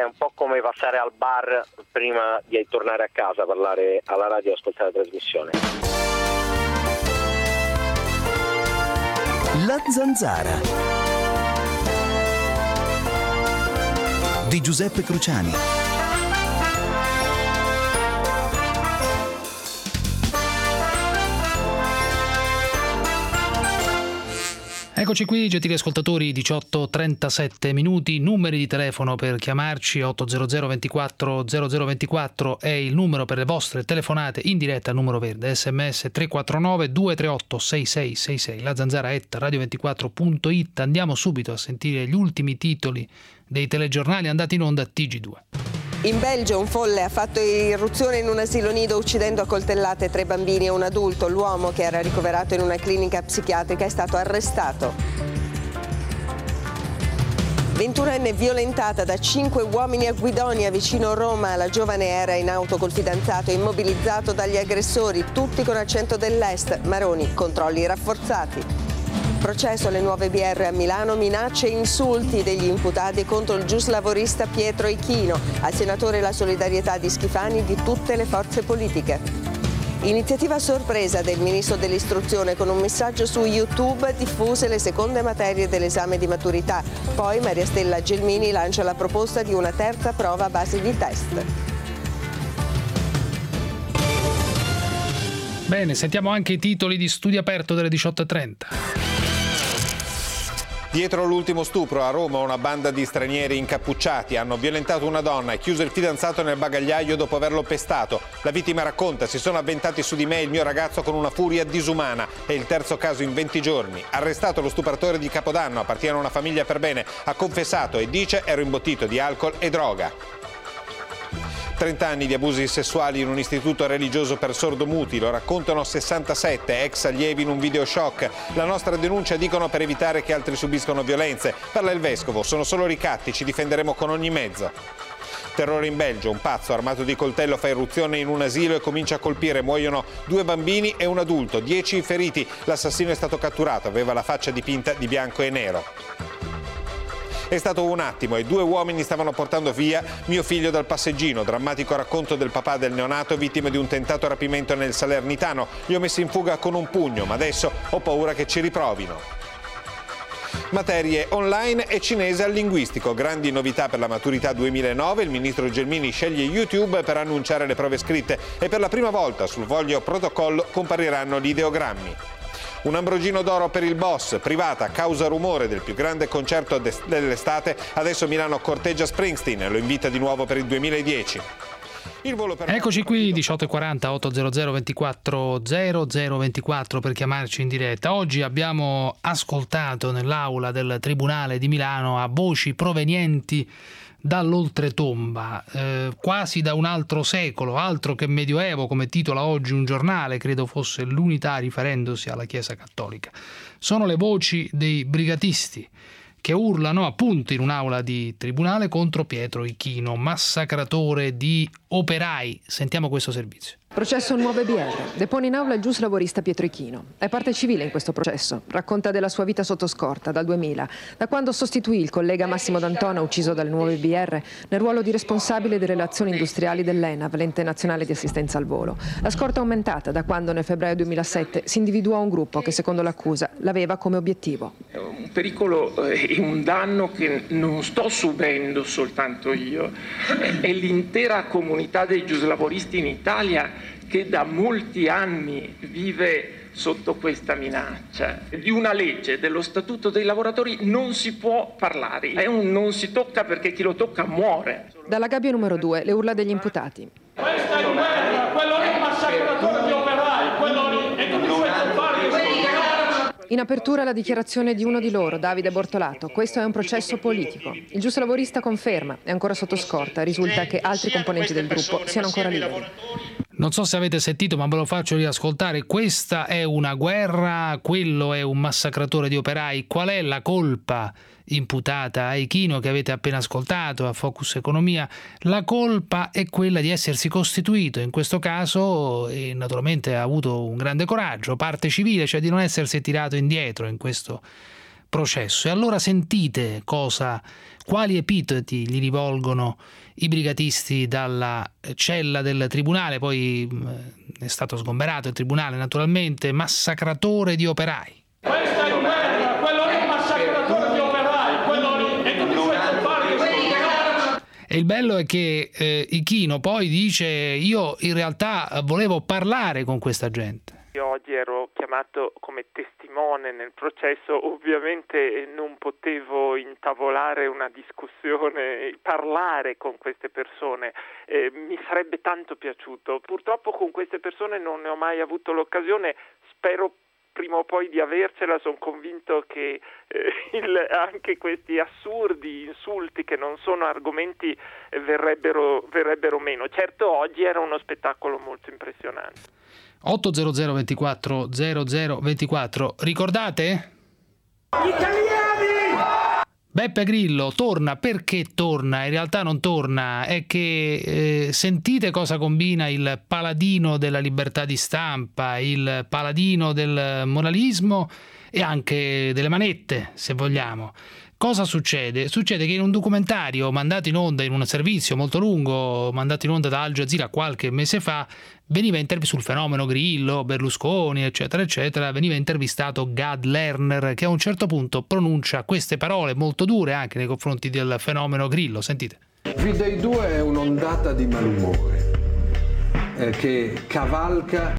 è un po' come passare al bar prima di tornare a casa, parlare alla radio e ascoltare la trasmissione. La Zanzara di Giuseppe Cruciani. Eccoci qui, gentili ascoltatori, 18:37 minuti, numeri di telefono per chiamarci, 800 24 0024 è il numero per le vostre telefonate in diretta, numero verde, sms 349 238 6666, la zanzara@radio24.it. Andiamo subito a sentire gli ultimi titoli dei telegiornali andati in onda a TG2. In Belgio un folle ha fatto irruzione in un asilo nido uccidendo a coltellate 3 bambini e un adulto. L'uomo, che era ricoverato in una clinica psichiatrica, è stato arrestato. 21enne violentata da 5 uomini a Guidonia, vicino Roma. La giovane era in auto col fidanzato, immobilizzato dagli aggressori, tutti con accento dell'est. Maroni, controlli rafforzati. Processo alle nuove BR a Milano, minacce e insulti degli imputati contro il giuslavorista Pietro Ichino. Al senatore la solidarietà di Schifani e di tutte le forze politiche. Iniziativa sorpresa del ministro dell'istruzione, con un messaggio su YouTube diffuse le seconde materie dell'esame di maturità. Poi Maria Stella Gelmini lancia la proposta di una terza prova a base di test. Bene, sentiamo anche i titoli di Studio Aperto delle 18:30. Dietro l'ultimo stupro a Roma, una banda di stranieri incappucciati hanno violentato una donna e chiuso il fidanzato nel bagagliaio dopo averlo pestato. La vittima racconta: si sono avventati su di me e il mio ragazzo con una furia disumana. È il terzo caso in 20 giorni. Arrestato lo stupratore di Capodanno, appartiene a una famiglia per bene, ha confessato e dice: ero imbottito di alcol e droga. 30 anni di abusi sessuali in un istituto religioso per sordomuti, lo raccontano 67 ex allievi in un video shock. La nostra denuncia, dicono, per evitare che altri subiscano violenze. Parla il vescovo: sono solo ricatti, ci difenderemo con ogni mezzo. Terrore in Belgio, un pazzo armato di coltello fa irruzione in un asilo e comincia a colpire. Muoiono 2 bambini e un adulto, 10 feriti. L'assassino è stato catturato, aveva la faccia dipinta di bianco e nero. È stato un attimo e 2 uomini stavano portando via mio figlio dal passeggino. Drammatico racconto del papà del neonato, vittima di un tentato rapimento nel Salernitano. Li ho messi in fuga con un pugno, ma adesso ho paura che ci riprovino. Materie online e cinese al linguistico. Grandi novità per la maturità 2009. Il ministro Gelmini sceglie YouTube per annunciare le prove scritte e per la prima volta sul foglio protocollo compariranno gli ideogrammi. Un Ambrogino d'oro per il boss, privata, causa rumore del più grande concerto dell'estate. Adesso Milano corteggia Springsteen e lo invita di nuovo per il 2010. Eccoci qui, 18:40, 800 24 0024 per chiamarci in diretta. Oggi abbiamo ascoltato nell'aula del Tribunale di Milano a voci provenienti dall'oltretomba, quasi da un altro secolo, altro che Medioevo, come titola oggi un giornale, credo fosse l'Unità, riferendosi alla Chiesa Cattolica. Sono le voci dei brigatisti che urlano appunto in un'aula di tribunale contro Pietro Ichino, massacratore di operai. Sentiamo questo servizio. Processo Nuove BR. Depone in aula il giuslavorista Pietro Ichino. È parte civile in questo processo. Racconta della sua vita sotto scorta dal 2000, da quando sostituì il collega Massimo D'Antona, ucciso dalle Nuove BR, nel ruolo di responsabile delle relazioni industriali dell'ENAV, l'ente nazionale di assistenza al volo. La scorta è aumentata da quando nel febbraio 2007 si individuò un gruppo che, secondo l'accusa, l'aveva come obiettivo. È un pericolo e un danno che non sto subendo soltanto io, è l'intera comunità dei giuslavoristi in Italia, che da molti anni vive sotto questa minaccia. Di una legge, dello Statuto dei lavoratori, non si può parlare. È un non si tocca, perché chi lo tocca muore. Dalla gabbia numero 2, le urla degli imputati. Questa è guerra, quello lì è un massacratore di operai, quello lì, e tu mi fai colpare di questo. In apertura la dichiarazione di uno di loro, Davide Bortolato. Questo è un processo politico. Il giuslavorista conferma, è ancora sotto scorta. Risulta che altri componenti del gruppo siano ancora liberi. Non so se avete sentito, ma ve lo faccio riascoltare. Questa è una guerra, quello è un massacratore di operai. Qual è la colpa imputata a Ichino, che avete appena ascoltato a Focus Economia? La colpa è quella di essersi costituito in questo caso, e naturalmente ha avuto un grande coraggio, parte civile, cioè di non essersi tirato indietro in questo processo. E allora sentite quali epiteti gli rivolgono i brigatisti dalla cella del tribunale. Poi è stato sgomberato il tribunale, naturalmente. Massacratore di operai. Questa è guerra, quello lì è un massacratore di operai, quello lì, e tutti questi fare che sono. E il bello è che Ichino poi dice: io in realtà volevo parlare con questa gente. Io oggi ero chiamato come testimone nel processo, ovviamente non potevo intavolare una discussione, parlare con queste persone, mi sarebbe tanto piaciuto. Purtroppo con queste persone non ne ho mai avuto l'occasione, spero prima o poi di avercela. Sono convinto che anche questi assurdi insulti, che non sono argomenti, verrebbero meno. Certo, oggi era uno spettacolo molto impressionante. 800 24 0024. Ricordate? Italiani! Beppe Grillo torna. Perché torna? In realtà non torna, è che sentite cosa combina il paladino della libertà di stampa, il paladino del moralismo e anche delle manette, se vogliamo. Cosa succede? Succede che in un documentario mandato in onda in un servizio molto lungo, mandato in onda da Al Jazeera qualche mese fa, veniva sul fenomeno Grillo, Berlusconi, eccetera, eccetera, veniva intervistato Gad Lerner, che a un certo punto pronuncia queste parole molto dure anche nei confronti del fenomeno Grillo. Sentite. V-Day 2 è un'ondata di malumore che cavalca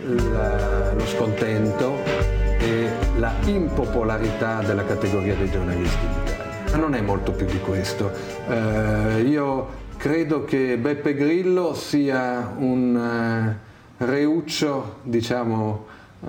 lo scontento e la impopolarità della categoria dei giornalisti in Italia. Ma non è molto più di questo. Io credo che Beppe Grillo sia un reuccio, diciamo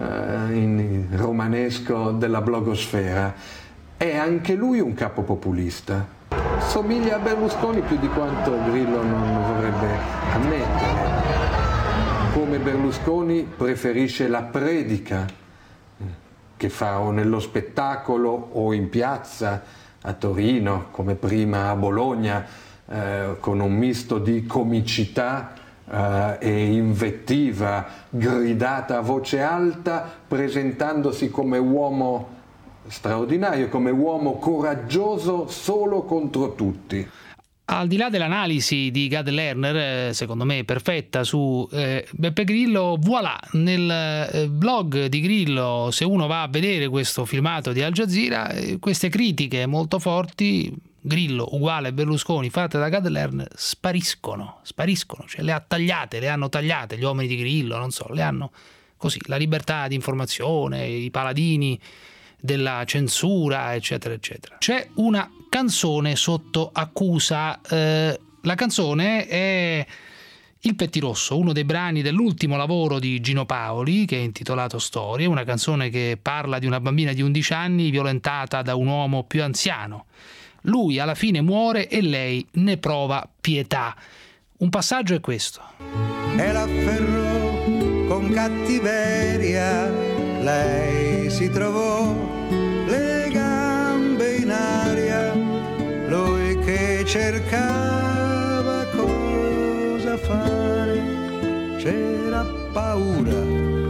in romanesco, della blogosfera. È anche lui un capo populista. Somiglia a Berlusconi più di quanto Grillo non vorrebbe ammettere. Come Berlusconi preferisce la predica che fa o nello spettacolo o in piazza a Torino, come prima a Bologna, con un misto di comicità e invettiva gridata a voce alta, presentandosi come uomo straordinario, come uomo coraggioso solo contro tutti. Al di là dell'analisi di Gad Lerner, secondo me perfetta, su Beppe Grillo, voilà, nel blog di Grillo, se uno va a vedere questo filmato di Al Jazeera, queste critiche molto forti, Grillo uguale Berlusconi, fatte da Gad Lerner, spariscono, cioè le hanno tagliate gli uomini di Grillo, non so, le hanno così, la libertà di informazione, i paladini della censura, eccetera, eccetera. C'è una canzone sotto accusa. La canzone è Il Pettirosso, uno dei brani dell'ultimo lavoro di Gino Paoli, che è intitolato Storie, una canzone che parla di una bambina di 11 anni violentata da un uomo più anziano. Lui alla fine muore e lei ne prova pietà. Un passaggio è questo. E l'afferrò con cattiveria, lei si trovò le gambe in aria, lui che cercava cosa fare, c'era paura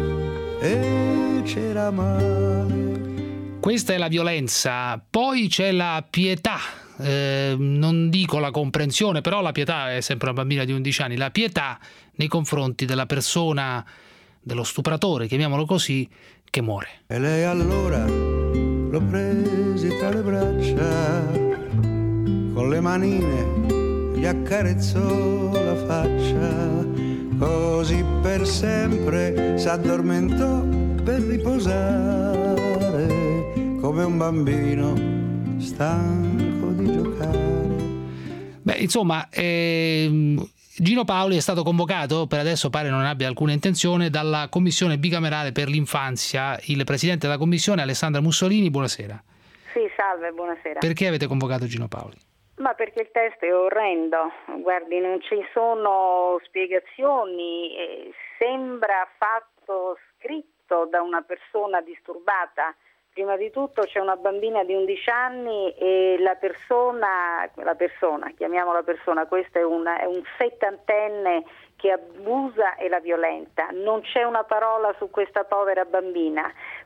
e c'era male. Questa è la violenza, poi c'è la pietà, non dico la comprensione, però la pietà è sempre una bambina di 11 anni, la pietà nei confronti della persona, dello stupratore, chiamiamolo così, che muore. E lei allora lo prese tra le braccia, con le manine gli accarezzò la faccia, così per sempre s'addormentò per riposare, come un bambino stanco di giocare. Beh, insomma, Gino Paoli è stato convocato, per adesso pare non abbia alcuna intenzione, dalla Commissione bicamerale per l'infanzia. Il presidente della Commissione, Alessandra Mussolini, buonasera. Sì, salve, buonasera. Perché avete convocato Gino Paoli? Ma perché il testo è orrendo, guardi, non ci sono spiegazioni, sembra fatto scritto da una persona disturbata. Prima di tutto c'è una bambina di 11 anni e la persona, chiamiamola persona, questo è un settantenne che abusa e la violenta. Non c'è una parola su questa povera bambina.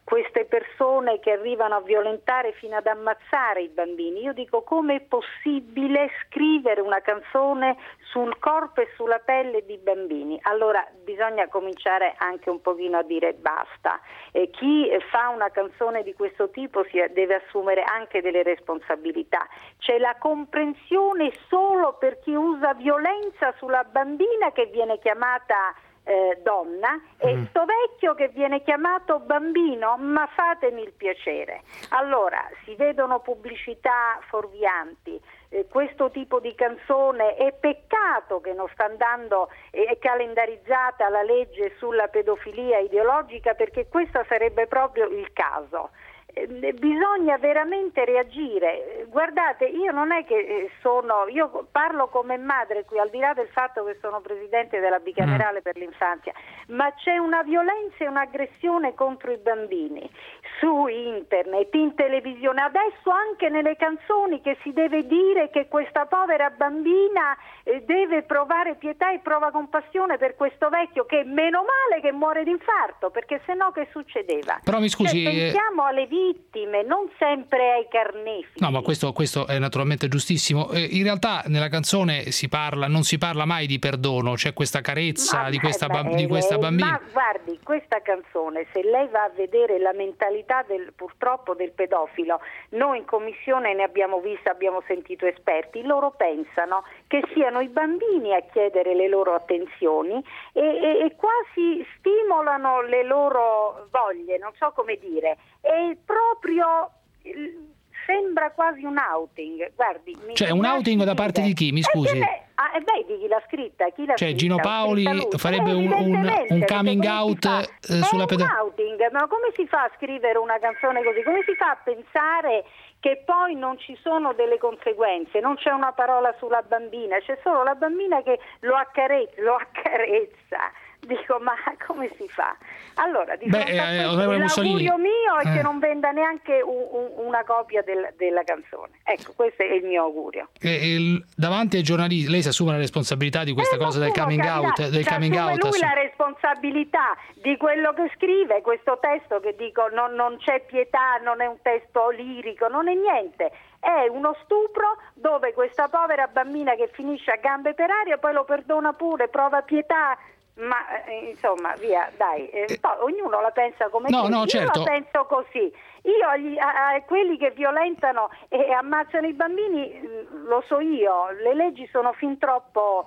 queste persone che arrivano a violentare fino ad ammazzare i bambini. Io dico, come è possibile scrivere una canzone sul corpo e sulla pelle di bambini? Allora bisogna cominciare anche un pochino a dire basta. Chi fa una canzone di questo tipo deve assumere anche delle responsabilità. C'è la comprensione solo per chi usa violenza sulla bambina che viene chiamata donna e sto vecchio che viene chiamato bambino, ma fatemi il piacere. Allora si vedono pubblicità fuorvianti, questo tipo di canzone è peccato che non sta andando, è calendarizzata la legge sulla pedofilia ideologica, perché questo sarebbe proprio il caso. Bisogna veramente reagire. Guardate, io non è che io parlo come madre qui, al di là del fatto che sono presidente della bicamerale per l'infanzia, ma c'è una violenza e un'aggressione contro i bambini su internet, in televisione, adesso anche nelle canzoni, che si deve dire che questa povera bambina deve provare pietà e prova compassione per questo vecchio, che meno male che muore d'infarto, perché sennò che succedeva? Però mi scusi, pensiamo alle vittime, non sempre ai carnefici. No, ma questo è naturalmente giustissimo. In realtà nella canzone non si parla mai di perdono, c'è questa carezza di questa bambina. Ma guardi, questa canzone, se lei va a vedere la mentalità purtroppo del pedofilo, noi in commissione ne abbiamo sentito esperti, loro pensano che siano i bambini a chiedere le loro attenzioni e quasi stimolano le loro voglie, non so come dire, è proprio sembra quasi un outing. Guardi, cioè un outing da parte di chi? Mi scusi. Vedi chi l'ha scritta? Cioè Gino Paoli farebbe un coming out sulla pedofilia. È un outing, ma come si fa a scrivere una canzone così? Come si fa a pensare che poi non ci sono delle conseguenze? Non c'è una parola sulla bambina, c'è solo la bambina che lo accarezza. Dico, ma come si fa? Allora, l'augurio mio è che non venda neanche una copia della canzone. Ecco, questo è il mio augurio. Davanti ai giornalisti, lei si assume la responsabilità di questa cosa del coming out? Lui la responsabilità di quello che scrive, questo testo che dico non c'è pietà, non è un testo lirico, non è niente. È uno stupro dove questa povera bambina che finisce a gambe per aria poi lo perdona pure, prova pietà. Ma insomma, via, dai, poi ognuno la pensa come io certo. La penso così. Io a quelli che violentano e ammazzano i bambini lo so io, le leggi sono fin troppo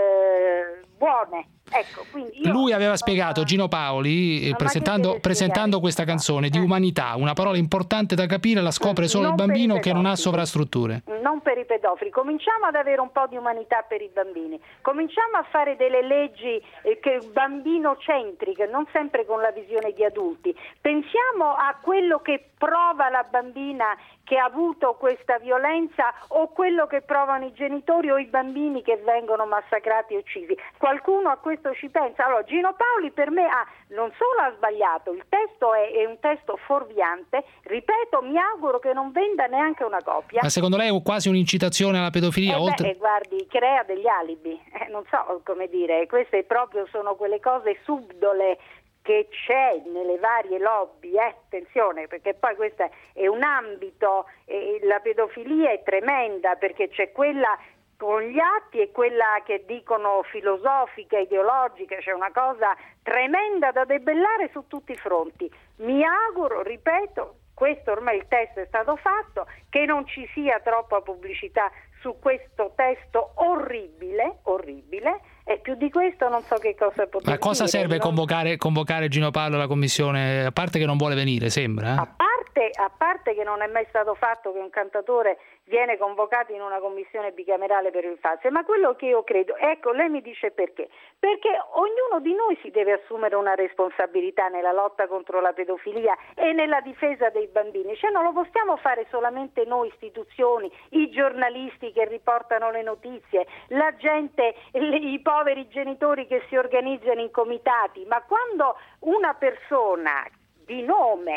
buone. Ecco, quindi lui aveva spiegato, Gino Paoli, presentando questa canzone, di umanità, una parola importante da capire, la scopre solo il bambino che non ha sovrastrutture. Non per i pedofili, cominciamo ad avere un po' di umanità per i bambini, cominciamo a fare delle leggi bambinocentriche, non sempre con la visione di adulti. Pensiamo a quello che prova la bambina che ha avuto questa violenza o quello che provano i genitori o i bambini che vengono massacrati e uccisi. Qualcuno a questo ci pensa? Allora, Gino Paoli per me non solo ha sbagliato, il testo è un testo fuorviante, ripeto, mi auguro che non venda neanche una copia. Ma secondo lei è quasi un'incitazione alla pedofilia? Guardi, crea degli alibi, non so come dire, queste proprio sono quelle cose subdole che c'è nelle varie lobby, attenzione, perché poi questo è un ambito, la pedofilia è tremenda, perché c'è quella con gli atti e quella che dicono filosofica, ideologica, c'è una cosa tremenda da debellare su tutti i fronti. Mi auguro, ripeto, questo ormai il testo è stato fatto, che non ci sia troppa pubblicità su questo testo orribile, e più di questo non so che cosa poter dire. Ma cosa serve convocare Gino Paoli alla commissione? A parte che non vuole venire, sembra? A parte che non è mai stato fatto che un cantatore viene convocato in una commissione bicamerale per l'infanzia, ma quello che io credo, ecco, lei mi dice perché ognuno di noi si deve assumere una responsabilità nella lotta contro la pedofilia e nella difesa dei bambini, cioè non lo possiamo fare solamente noi istituzioni, i giornalisti che riportano le notizie, la gente, i poveri genitori che si organizzano in comitati, ma quando una persona di nome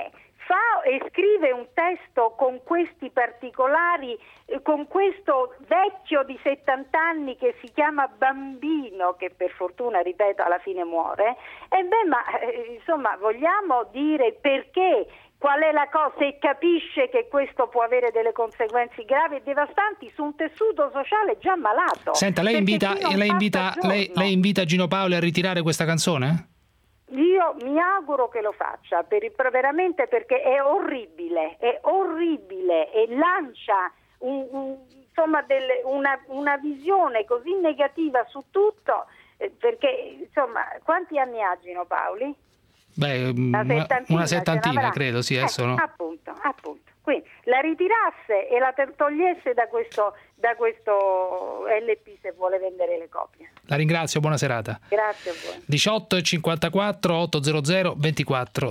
fa e scrive un testo con questi particolari, con questo vecchio di 70 anni che si chiama Bambino, che per fortuna, ripeto, alla fine muore, insomma vogliamo dire perché, qual è la cosa, e capisce che questo può avere delle conseguenze gravi e devastanti su un tessuto sociale già malato. Senta, lei invita Gino Paoli a ritirare questa canzone? Io mi auguro che lo faccia, veramente, perché è orribile e lancia una visione così negativa su tutto, perché insomma, quanti anni ha Gino Paoli? Beh, una settantina credo, sì, adesso no. Appunto. Quindi la ritirasse e la togliesse da questo LP se vuole vendere le copie. La ringrazio, buona serata. Grazie a voi. 18:54 800 24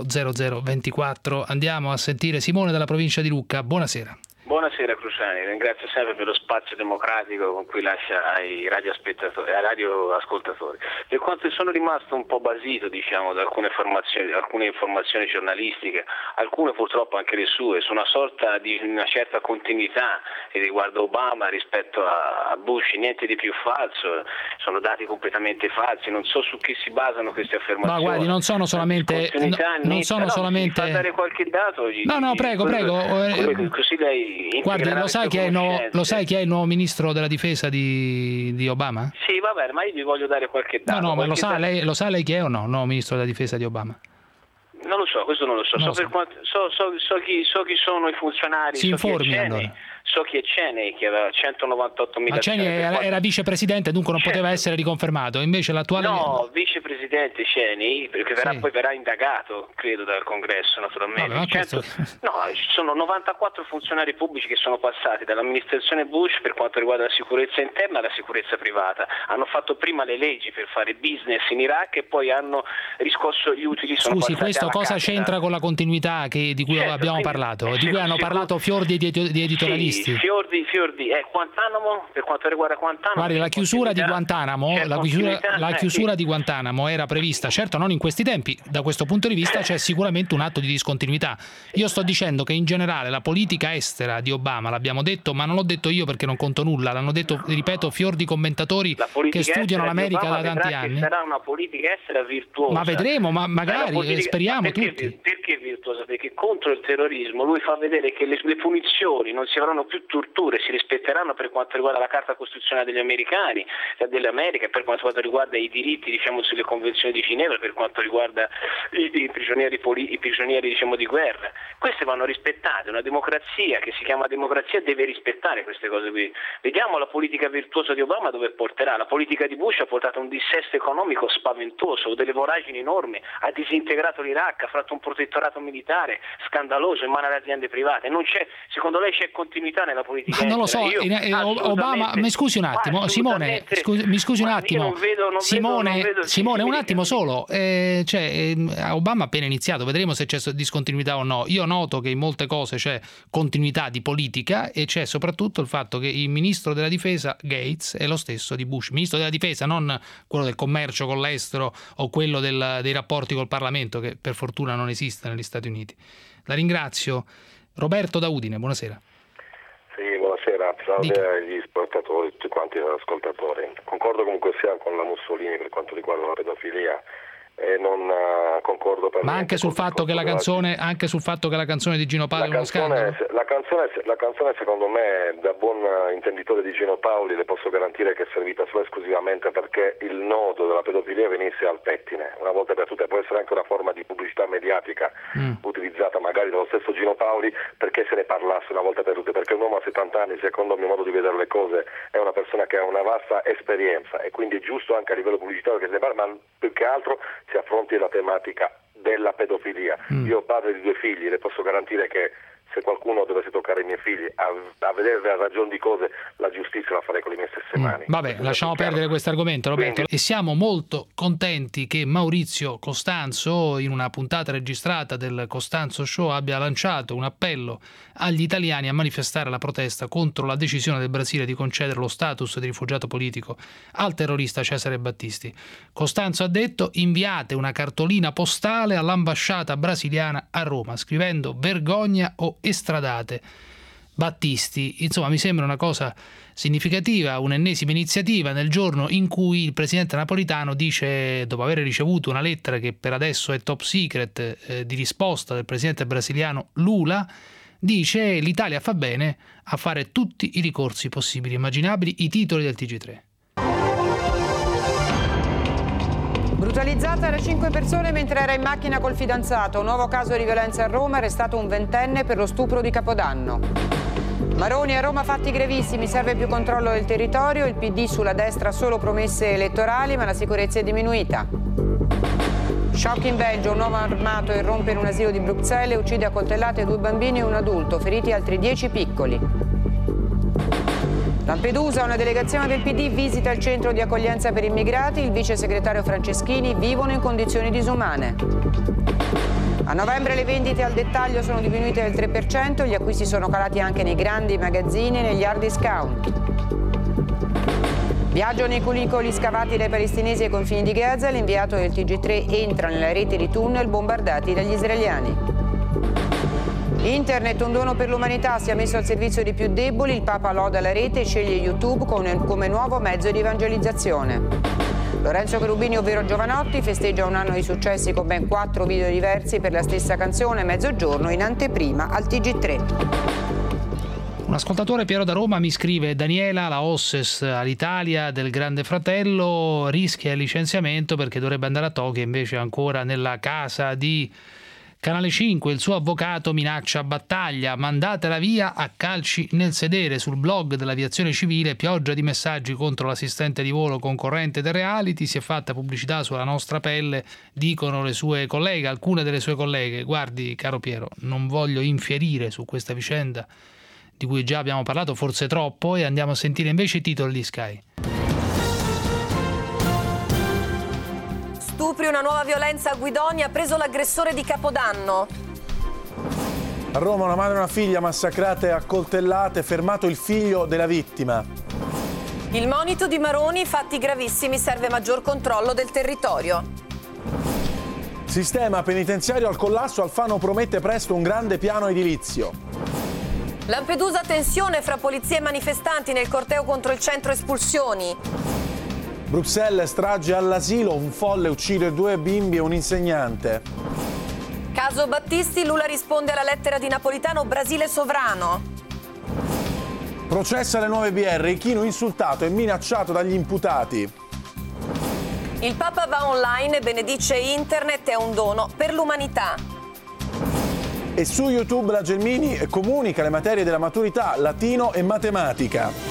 0024. Andiamo a sentire Simone dalla provincia di Lucca. Buonasera. Buonasera Cruciani, ringrazio sempre per lo spazio democratico con cui lascia ai radioascoltatori. Per quanto sono rimasto un po' basito, diciamo, da alcune informazioni giornalistiche, alcune purtroppo anche le sue, su una sorta di una certa continuità riguardo Obama rispetto a Bush, niente di più falso, sono dati completamente falsi, non so su che si basano queste affermazioni. Ma guardi, non sono solamente mi fa dare qualche dato? Prego. Così lei guardi, lo sai chi è il nuovo ministro della difesa di Obama? Sì, va bene, ma io vi voglio dare qualche dato. No, ma lo sa lei chi è o no? Nuovo ministro della difesa di Obama? Non lo so, questo non lo so. So chi sono i funzionari. Si informi allora. So chi è Cheney, che aveva 198.000. Ma Cheney era vicepresidente, dunque non poteva essere riconfermato. Invece l'attuale. No, vicepresidente Cheney, perché poi verrà indagato, credo, dal Congresso, naturalmente. No, ci sono 94 funzionari pubblici che sono passati dall'amministrazione Bush per quanto riguarda la sicurezza interna alla sicurezza privata. Hanno fatto prima le leggi per fare business in Iraq e poi hanno riscosso gli utili. Scusi, questo cosa c'entra con la continuità di cui abbiamo parlato? Di cui hanno parlato fior di editorialisti? Fiordi è Guantanamo, per quanto riguarda Guantanamo. Guardi, la chiusura di Guantanamo, la chiusura di Guantanamo era prevista, certo non in questi tempi, da questo punto di vista c'è sicuramente un atto di discontinuità. Io sto dicendo che in generale la politica estera di Obama, l'abbiamo detto, ma non l'ho detto io perché non conto nulla, l'hanno detto, ripeto, fior di commentatori che studiano l'America da tanti anni. Sarà una politica estera virtuosa. Ma vedremo, ma magari, speriamo tutti. Perché virtuosa? Perché contro il terrorismo lui fa vedere che le punizioni non si avranno più torture, si rispetteranno per quanto riguarda la Carta Costituzionale degli americani, dell'America, per quanto riguarda i diritti, diciamo, sulle convenzioni di Ginevra, per quanto riguarda i prigionieri diciamo, di guerra. Queste vanno rispettate. Una democrazia che si chiama democrazia deve rispettare queste cose qui. Vediamo la politica virtuosa di Obama dove porterà. La politica di Bush ha portato un dissesto economico spaventoso, delle voragini enormi, ha disintegrato l'Iraq, ha fatto un protettorato militare scandaloso in mano alle aziende private. Non c'è, secondo lei c'è continuità nella politica estera? Non lo so, Obama, mi scusi un attimo, Simone, mi scusi un attimo. Simone, un attimo solo. Obama ha appena iniziato, vedremo se c'è discontinuità o no. Io noto che in molte cose c'è continuità di politica e c'è soprattutto il fatto che il ministro della difesa Gates è lo stesso di Bush, ministro della difesa, non quello del commercio con l'estero o quello dei rapporti col Parlamento, che per fortuna non esiste negli Stati Uniti. La ringrazio. Roberto da Udine, buonasera. Sì, buonasera, salve agli ascoltatori, tutti quanti gli ascoltatori. Concordo comunque sia con la Mussolini per quanto riguarda la pedofilia e non concordo per ma anche sul fatto che la canzone di Gino Paoli è uno scandalo. La canzone secondo me, da buon intenditore di Gino Paoli, le posso garantire che è servita solo esclusivamente perché il nodo della pedofilia venisse al pettine una volta per tutte. Può essere anche una forma di pubblicità mediatica utilizzata magari dallo stesso Gino Paoli perché se ne parlasse una volta per tutte, perché un uomo a 70 anni, secondo il mio modo di vedere le cose, è una persona che ha una vasta esperienza e quindi è giusto anche a livello pubblicitario che se ne parli, ma più che altro si affronti la tematica della pedofilia. Io ho padre di 2 figli, le posso garantire che se qualcuno dovesse toccare i miei figli a vedere la ragione di cose, la giustizia la farei con le mie stesse mani. Vabbè, lasciamo perdere questo argomento, Roberto. E siamo molto contenti che Maurizio Costanzo, in una puntata registrata del Costanzo Show, abbia lanciato un appello agli italiani a manifestare la protesta contro la decisione del Brasile di concedere lo status di rifugiato politico al terrorista Cesare Battisti. Costanzo ha detto: inviate una cartolina postale all'ambasciata brasiliana a Roma scrivendo vergogna o estradate Battisti. Insomma, mi sembra una cosa significativa, un'ennesima iniziativa nel giorno in cui il presidente Napolitano dice, dopo aver ricevuto una lettera che per adesso è top secret di risposta del presidente brasiliano Lula, dice l'Italia fa bene a fare tutti i ricorsi possibili e immaginabili. I titoli del TG3. Brutalizzata da 5 persone mentre era in macchina col fidanzato. Un nuovo caso di violenza a Roma, arrestato un ventenne per lo stupro di Capodanno. Maroni, a Roma fatti gravissimi, serve più controllo del territorio, il PD sulla destra solo promesse elettorali ma la sicurezza è diminuita. Shock in Belgio, un uomo armato irrompe in un asilo di Bruxelles e uccide a coltellate 2 bambini e un adulto, feriti altri 10 piccoli. Lampedusa, una delegazione del PD visita il centro di accoglienza per immigrati, il vice segretario Franceschini: vivono in condizioni disumane. A novembre le vendite al dettaglio sono diminuite del 3%, gli acquisti sono calati anche nei grandi magazzini e negli hard discount. Viaggio nei cunicoli scavati dai palestinesi ai confini di Gaza, l'inviato del TG3 entra nella rete di tunnel bombardati dagli israeliani. Internet, un dono per l'umanità, sia messo al servizio dei più deboli, il Papa loda la rete e sceglie YouTube come nuovo mezzo di evangelizzazione. Lorenzo Cherubini, ovvero Giovanotti, festeggia un anno di successi con ben 4 video diversi per la stessa canzone, mezzogiorno in anteprima al TG3. Un ascoltatore, Piero da Roma, mi scrive: Daniela, la Osses all'Italia del Grande Fratello rischia il licenziamento perché dovrebbe andare a Tokyo, invece è ancora nella casa di Canale 5, il suo avvocato minaccia battaglia, mandatela via a calci nel sedere. Sul blog dell'aviazione civile, pioggia di messaggi contro l'assistente di volo concorrente del reality, si è fatta pubblicità sulla nostra pelle, dicono le sue colleghe, alcune delle sue colleghe. Guardi, caro Piero, non voglio infierire su questa vicenda di cui già abbiamo parlato, forse troppo, e andiamo a sentire invece i titoli di Sky. Stupri, una nuova violenza a Guidonia, ha preso l'aggressore di Capodanno. A Roma una madre e una figlia massacrate a coltellate, fermato il figlio della vittima. Il monito di Maroni, fatti gravissimi, serve maggior controllo del territorio. Sistema penitenziario al collasso, Alfano promette presto un grande piano edilizio. Lampedusa, tensione fra polizia e manifestanti nel corteo contro il centro espulsioni. Bruxelles, strage all'asilo, un folle uccide 2 bimbi e un insegnante. Caso Battisti, Lula risponde alla lettera di Napolitano, Brasile sovrano. Processo alle nuove BR, Ichino insultato e minacciato dagli imputati. Il Papa va online e benedice internet, è un dono per l'umanità. E su YouTube la Gelmini comunica le materie della maturità, latino e matematica.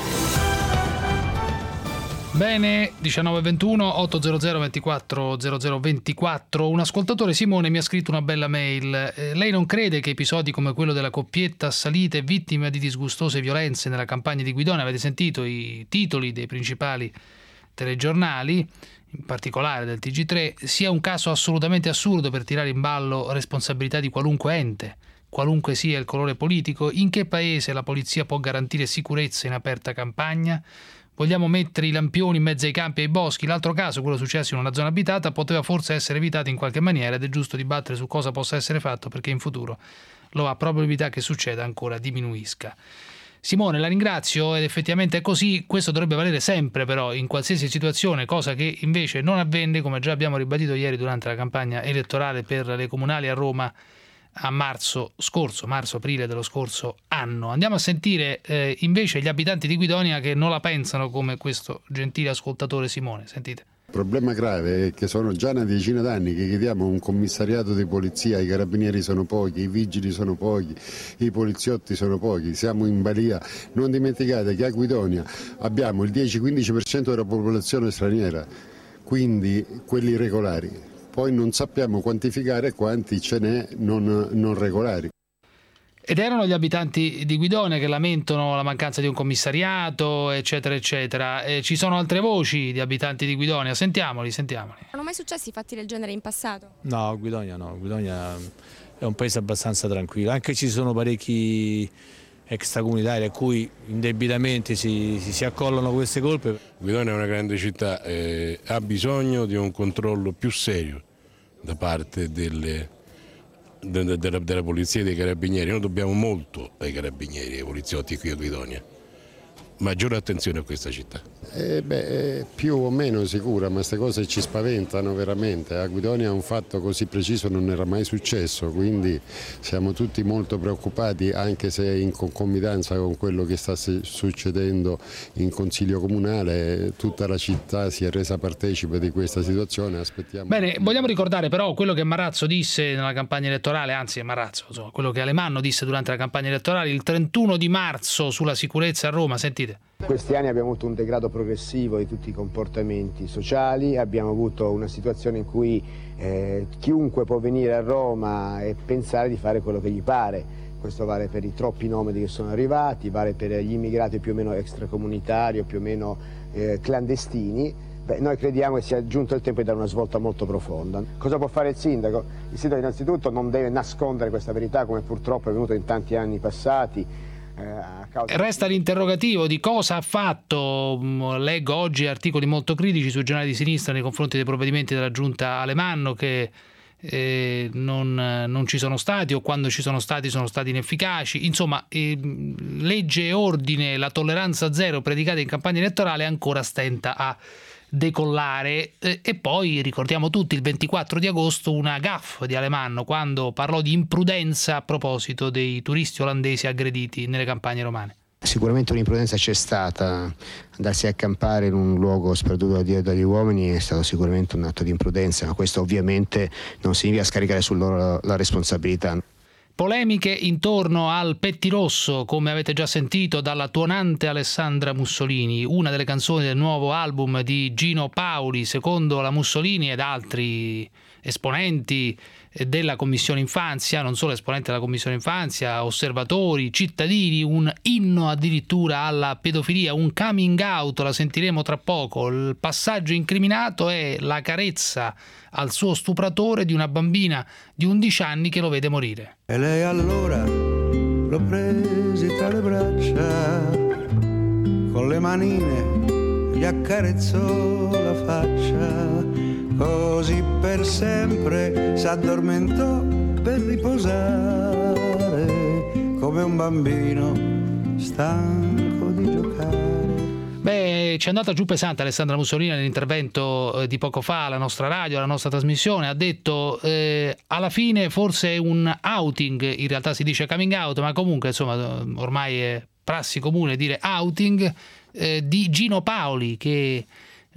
Bene, 19:21, 800 24 0024. Un ascoltatore, Simone, mi ha scritto una bella mail. Lei non crede che episodi come quello della coppietta assalita e vittima di disgustose violenze nella campagna di Guidonia, avete sentito i titoli dei principali telegiornali, in particolare del TG3, sia un caso assolutamente assurdo per tirare in ballo responsabilità di qualunque ente, qualunque sia il colore politico? In che paese la polizia può garantire sicurezza in aperta campagna? Vogliamo mettere i lampioni in mezzo ai campi e ai boschi? L'altro caso, quello successo in una zona abitata, poteva forse essere evitato in qualche maniera ed è giusto dibattere su cosa possa essere fatto perché in futuro la probabilità che succeda ancora diminuisca. Simone, la ringrazio ed effettivamente è così. Questo dovrebbe valere sempre però, in qualsiasi situazione, cosa che invece non avvenne, come già abbiamo ribadito ieri durante la campagna elettorale per le comunali a Roma a marzo-aprile dello scorso anno. Andiamo a sentire invece gli abitanti di Guidonia che non la pensano come questo gentile ascoltatore Simone. Sentite. Il problema grave è che sono già una decina d'anni che chiediamo un commissariato di polizia, i carabinieri sono pochi, i vigili sono pochi, i poliziotti sono pochi, siamo in balia. Non dimenticate che a Guidonia abbiamo il 10-15% della popolazione straniera, quindi quelli regolari. Poi non sappiamo quantificare quanti ce n'è non regolari. Ed erano gli abitanti di Guidonia che lamentano la mancanza di un commissariato, eccetera, eccetera. Ci sono altre voci di abitanti di Guidonia, sentiamoli. Sono mai successi fatti del genere in passato? No, Guidonia è un paese abbastanza tranquillo, anche ci sono parecchi extracomunitari a cui indebitamente si accollano queste colpe. Guidonia è una grande città, ha bisogno di un controllo più serio da parte della polizia e dei carabinieri. Noi dobbiamo molto ai carabinieri e ai poliziotti qui a Guidonia. Maggiore attenzione a questa città. Più o meno sicura, ma queste cose ci spaventano veramente. A Guidonia un fatto così preciso non era mai successo, quindi siamo tutti molto preoccupati, anche se in concomitanza con quello che sta succedendo in Consiglio Comunale tutta la città si è resa partecipe di questa situazione. Aspettiamo. Bene, vogliamo ricordare però quello che Marrazzo disse nella campagna elettorale, anzi Marrazzo, insomma, quello che Alemanno disse durante la campagna elettorale il 31 di marzo sulla sicurezza a Roma. Sentite. In questi anni abbiamo avuto un degrado progressivo di tutti i comportamenti sociali, abbiamo avuto una situazione in cui chiunque può venire a Roma e pensare di fare quello che gli pare. Questo vale per i troppi nomadi che sono arrivati, vale per gli immigrati più o meno extracomunitari o più o meno clandestini. Noi crediamo che sia giunto il tempo di dare una svolta molto profonda. Cosa può fare il sindaco? Il sindaco innanzitutto non deve nascondere questa verità, come purtroppo è avvenuto in tanti anni passati. Resta l'interrogativo di cosa ha fatto. Leggo oggi articoli molto critici sui giornali di sinistra nei confronti dei provvedimenti della giunta Alemanno che non ci sono stati, o quando ci sono stati inefficaci. Insomma, legge e ordine, la tolleranza zero predicata in campagna elettorale ancora stenta a decollare. E poi ricordiamo tutti il 24 di agosto una gaffe di Alemanno quando parlò di imprudenza a proposito dei turisti olandesi aggrediti nelle campagne romane. Sicuramente un'imprudenza c'è stata, andarsi a accampare in un luogo sperduto dagli uomini è stato sicuramente un atto di imprudenza, ma questo ovviamente non significa scaricare su loro la responsabilità. Polemiche intorno al Pettirosso, come avete già sentito dalla tuonante Alessandra Mussolini, una delle canzoni del nuovo album di Gino Paoli. Secondo la Mussolini ed altri esponenti della Commissione Infanzia, non solo esponenti della Commissione Infanzia, osservatori, cittadini, un inno addirittura alla pedofilia, un coming out, la sentiremo tra poco. Il passaggio incriminato è la carezza al suo stupratore di una bambina di 11 anni che lo vede morire. E lei allora l'ho presi tra le braccia, con le manine gli accarezzò la faccia, così per sempre s'addormentò per riposare, come un bambino stanco di giocare. Beh, ci è andata giù pesante Alessandra Mussolini nell'intervento di poco fa alla nostra radio, alla nostra trasmissione. Ha detto alla fine forse è un outing, in realtà si dice coming out, ma comunque insomma ormai è prassi comune dire outing, di Gino Paoli, che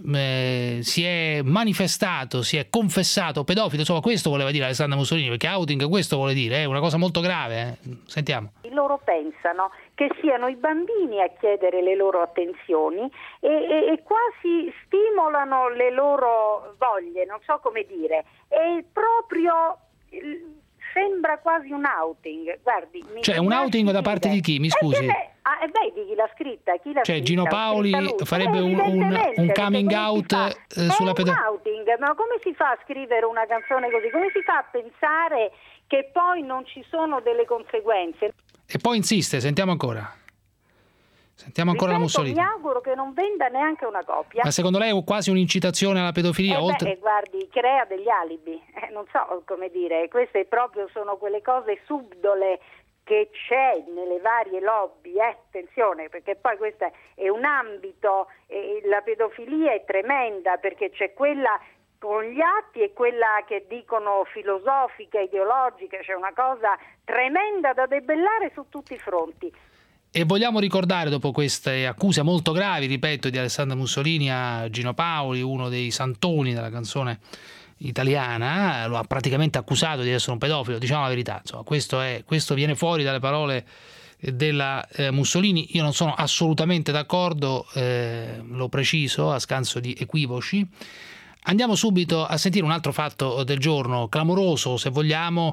si è manifestato, si è confessato pedofilo. Insomma, questo voleva dire Alessandra Mussolini, perché outing questo vuole dire, è una cosa molto grave. Sentiamo. Loro pensano che siano i bambini a chiedere le loro attenzioni e quasi stimolano le loro voglie, non so come dire, e proprio sembra quasi un outing. Guardi, cioè un outing da parte di chi? Mi scusi. Vedi chi l'ha scritta? Cioè Gino Paoli farebbe un coming out sulla pedofilia. È un outing, ma come si fa a scrivere una canzone così? Come si fa a pensare che poi non ci sono delle conseguenze? E poi insiste, sentiamo ancora. Sentiamo ancora la Mussolini. Mi auguro che non venda neanche una copia. Ma secondo lei è quasi un'incitazione alla pedofilia? Guardi, crea degli alibi, non so come dire, queste proprio sono quelle cose subdole che c'è nelle varie lobby, attenzione, perché poi questo è un ambito, la pedofilia è tremenda, perché c'è quella con gli atti e quella che dicono filosofica, ideologica, c'è una cosa tremenda da debellare su tutti i fronti. E vogliamo ricordare, dopo queste accuse molto gravi, ripeto, di Alessandra Mussolini a Gino Paoli, uno dei santoni della canzone italiana, lo ha praticamente accusato di essere un pedofilo, diciamo la verità, insomma, questo viene fuori dalle parole della Mussolini. Io non sono assolutamente d'accordo, lo preciso, a scanso di equivoci. Andiamo subito a sentire un altro fatto del giorno, clamoroso se vogliamo,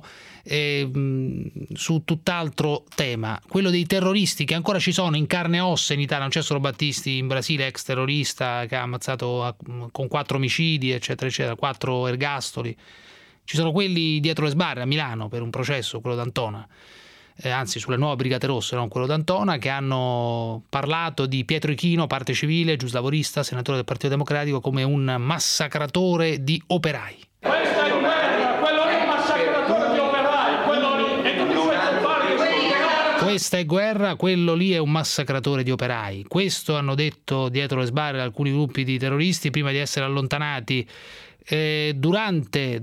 su tutt'altro tema, quello dei terroristi che ancora ci sono in carne e ossa in Italia. Non c'è solo Battisti in Brasile, ex terrorista che ha ammazzato con 4 omicidi, eccetera, eccetera, 4 ergastoli. Ci sono quelli dietro le sbarre a Milano per un processo, quello d'Antona. Anzi sulle nuove Brigate Rosse, non quello d'Antona, che hanno parlato di Pietro Ichino, parte civile, giuslavorista, senatore del Partito Democratico, come un massacratore di operai. Questa è guerra, quello lì è un massacratore di operai, quello lì, e tu ti fai colpare di Questa è guerra, quello lì è un massacratore di operai. Questo hanno detto dietro le sbarre alcuni gruppi di terroristi prima di essere allontanati. Durante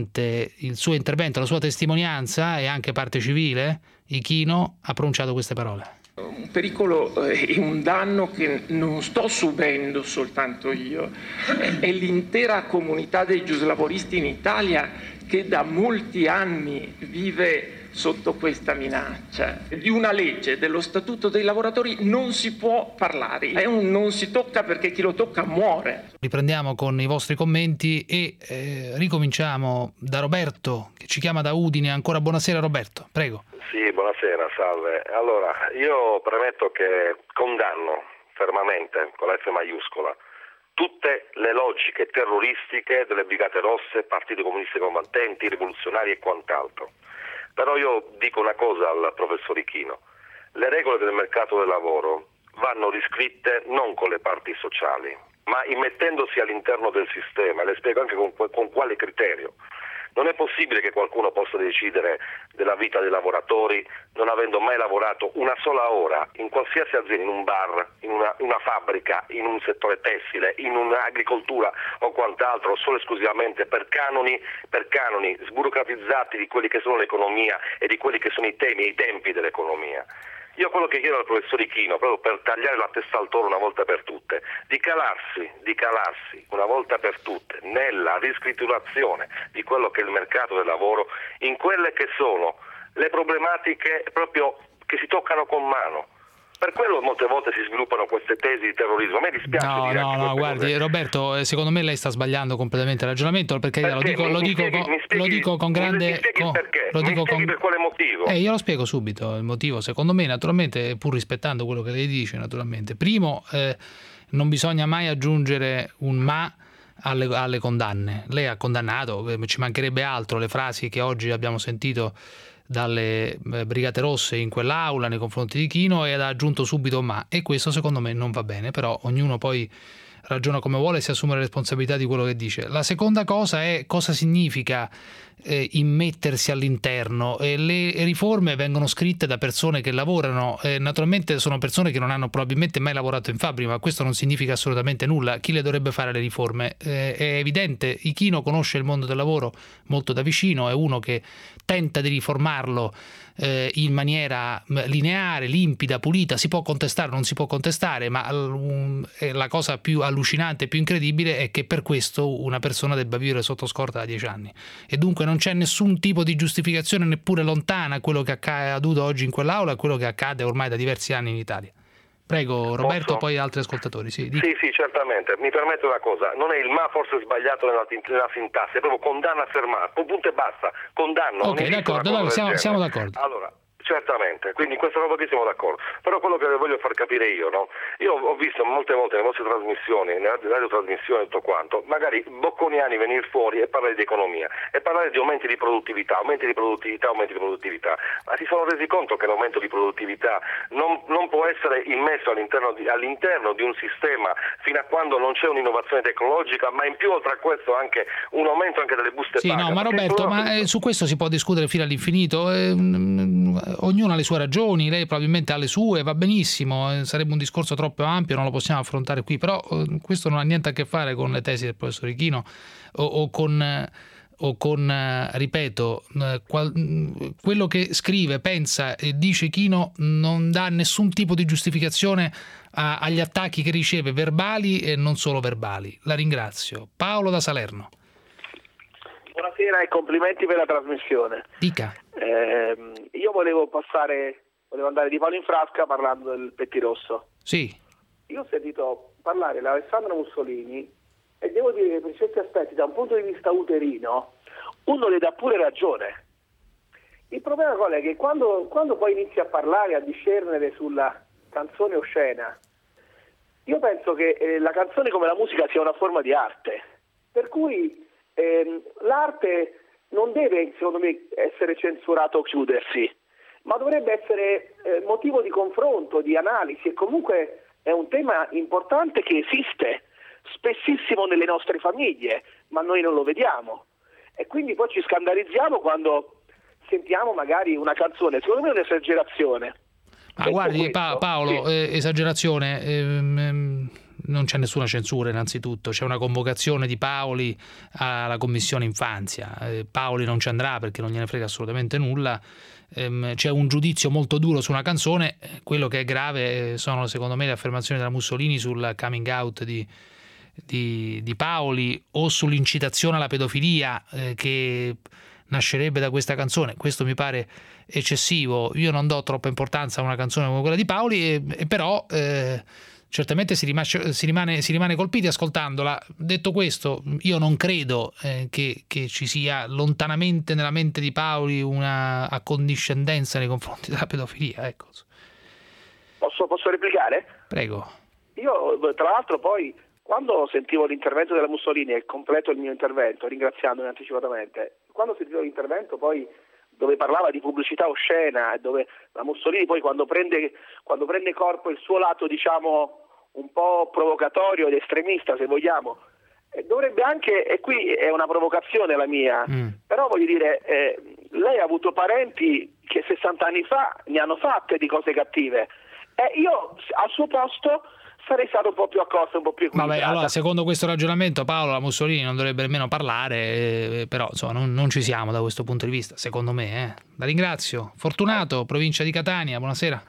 il suo intervento, la sua testimonianza e anche parte civile, Ichino ha pronunciato queste parole. Un pericolo e un danno che non sto subendo soltanto io, è l'intera comunità dei giuslavoristi in Italia che da molti anni vive sotto questa minaccia. Di una legge, dello Statuto dei lavoratori non si può parlare, è un non si tocca perché chi lo tocca muore. Riprendiamo con i vostri commenti e ricominciamo da Roberto che ci chiama da Udine. Ancora buonasera Roberto, prego. Sì, buonasera, salve. Allora, io premetto che condanno fermamente, con la F maiuscola, tutte le logiche terroristiche delle Brigate Rosse, partiti comunisti combattenti, rivoluzionari e quant'altro. Però io dico una cosa al professor Ichino: le regole del mercato del lavoro vanno riscritte non con le parti sociali, ma immettendosi all'interno del sistema, e le spiego anche con quale criterio. Non è possibile che qualcuno possa decidere della vita dei lavoratori non avendo mai lavorato una sola ora in qualsiasi azienda, in un bar, in una fabbrica, in un settore tessile, in un'agricoltura o quant'altro, solo esclusivamente per canoni sburocratizzati di quelli che sono l'economia e di quelli che sono i temi e i tempi dell'economia. Io quello che chiedo al professor Ichino, proprio per tagliare la testa al toro una volta per tutte, di calarsi una volta per tutte nella riscritturazione di quello che è il mercato del lavoro, in quelle che sono le problematiche proprio che si toccano con mano. Per quello molte volte si sviluppano queste tesi di terrorismo. A me dispiace dire No, guardi cose. Roberto, secondo me lei sta sbagliando completamente il ragionamento, perché lo dico con grande... per quale motivo? Io lo spiego subito il motivo. Secondo me, naturalmente, pur rispettando quello che lei dice, naturalmente. Primo, non bisogna mai aggiungere un ma alle condanne. Lei ha condannato, ci mancherebbe altro, le frasi che oggi abbiamo sentito dalle Brigate Rosse in quell'aula nei confronti di Ichino, e ha aggiunto subito ma, e questo secondo me non va bene. Però ognuno poi ragiona come vuole e si assume la responsabilità di quello che dice. La seconda cosa è cosa significa immettersi all'interno. Le riforme vengono scritte da persone che lavorano, naturalmente sono persone che non hanno probabilmente mai lavorato in fabbrica, ma questo non significa assolutamente nulla. Chi le dovrebbe fare le riforme? È evidente, Ichino conosce il mondo del lavoro molto da vicino, è uno che tenta di riformarlo in maniera lineare, limpida, pulita. Si può contestare, non si può contestare, ma la cosa più allucinante e più incredibile è che per questo una persona debba vivere sotto scorta da 10 anni, e dunque non c'è nessun tipo di giustificazione neppure lontana a quello che è accaduto oggi in quell'aula, a quello che accade ormai da diversi anni in Italia. Prego Roberto, poi altri ascoltatori. Sì, certamente. Mi permetto una cosa: non è il ma forse sbagliato nella sintassi, è proprio condanna fermata, punto e basta, condanno. Ok, d'accordo, siamo d'accordo. Allora, certamente, quindi in questa roba qui siamo d'accordo. Però quello che voglio far capire io ho visto molte volte nelle vostre trasmissioni, nelle radiotrasmissioni e tutto quanto, magari bocconiani venire fuori e parlare di economia e parlare di aumenti di produttività, ma si sono resi conto che l'aumento di produttività non può essere immesso all'interno di un sistema fino a quando non c'è un'innovazione tecnologica, ma in più oltre a questo anche un aumento anche delle buste paga. No, ma Roberto, su questo si può discutere fino all'infinito. Ognuno ha le sue ragioni, lei probabilmente ha le sue, va benissimo, sarebbe un discorso troppo ampio, non lo possiamo affrontare qui, però questo non ha niente a che fare con le tesi del professor Ichino o con ripeto, quello che scrive, pensa e dice Ichino non dà nessun tipo di giustificazione agli attacchi che riceve, verbali e non solo verbali. La ringrazio. Paolo da Salerno. Buonasera e complimenti per la trasmissione. Dica. Io volevo andare di palo in frasca parlando del pettirosso. Sì. Io ho sentito parlare l'Alessandro Mussolini e devo dire che per certi aspetti, da un punto di vista uterino, uno le dà pure ragione. Il problema qual è? Che quando poi inizi a parlare, a discernere sulla canzone oscena, io penso che la canzone come la musica sia una forma di arte, per cui l'arte non deve, secondo me, essere censurato o chiudersi, ma dovrebbe essere motivo di confronto, di analisi, e comunque è un tema importante che esiste spessissimo nelle nostre famiglie, ma noi non lo vediamo, e quindi poi ci scandalizziamo quando sentiamo magari una canzone. Secondo me è un'esagerazione. Ma guardi Paolo, sì. Esagerazione, non c'è nessuna censura innanzitutto, c'è una convocazione di Paoli alla commissione infanzia, Paoli non ci andrà perché non gliene frega assolutamente nulla, c'è un giudizio molto duro su una canzone. Quello che è grave sono secondo me le affermazioni della Mussolini sul coming out di Paoli o sull'incitazione alla pedofilia che nascerebbe da questa canzone. Questo mi pare eccessivo. Io non do troppa importanza a una canzone come quella di Paoli, però certamente si rimane colpiti ascoltandola. Detto questo, io non credo che ci sia lontanamente nella mente di Paoli una accondiscendenza nei confronti della pedofilia. Ecco. Posso replicare? Prego. Io tra l'altro poi, quando sentivo l'intervento della Mussolini, e completo il mio intervento ringraziandomi anticipatamente, quando sentivo l'intervento poi dove parlava di pubblicità oscena, dove la Mussolini poi quando prende corpo il suo lato, diciamo, un po' provocatorio ed estremista, se vogliamo, dovrebbe anche, e qui è una provocazione la mia, però voglio dire, lei ha avuto parenti che 60 anni fa ne hanno fatte di cose cattive, e io al suo posto sarei stato un po' più accorto, un po' più equilibrato. Vabbè, allora secondo questo ragionamento Paolo, la Mussolini non dovrebbe nemmeno parlare, però insomma non ci siamo da questo punto di vista, secondo me. La ringrazio. Fortunato, provincia di Catania, buonasera.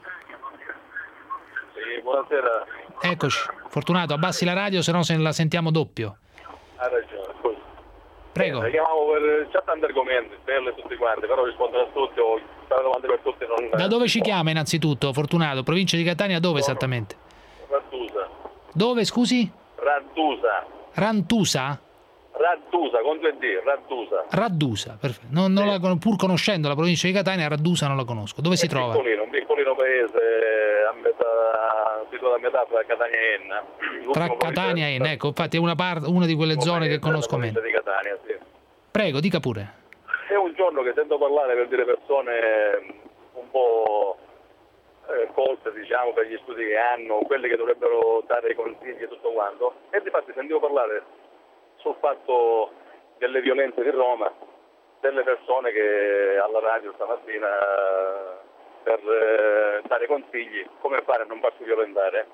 Sì, buonasera. Eccoci. Fortunato, abbassi la radio, se no la sentiamo doppio. Ha ragione, scusa. Prego. Chiamavo per c'è tanti argomenti, belli tutti quanti, però rispondono a tutti o fare domande per tutti. Non... Da dove ci chiama innanzitutto, Fortunato? Provincia di Catania, dove esattamente? Raddusa. Dove, scusi? Raddusa. Rantusa? Raddusa, con 2D, Raddusa. Raddusa, perfetto. Non pur conoscendo la provincia di Catania, Raddusa non la conosco. Dove si trova? Un piccolino paese situato a metà tra Catania e Enna. Tra Catania e Enna, ecco, infatti è una di quelle zone che conosco meno. Di Catania, sì. Prego, dica pure. È un giorno che sento parlare, per dire, persone un po' colte, diciamo, per gli studi che hanno, quelli che dovrebbero dare i consigli e tutto quanto, e infatti sentivo parlare sul fatto delle violenze di Roma, delle persone che alla radio stamattina per dare consigli come fare a non farsi violentare.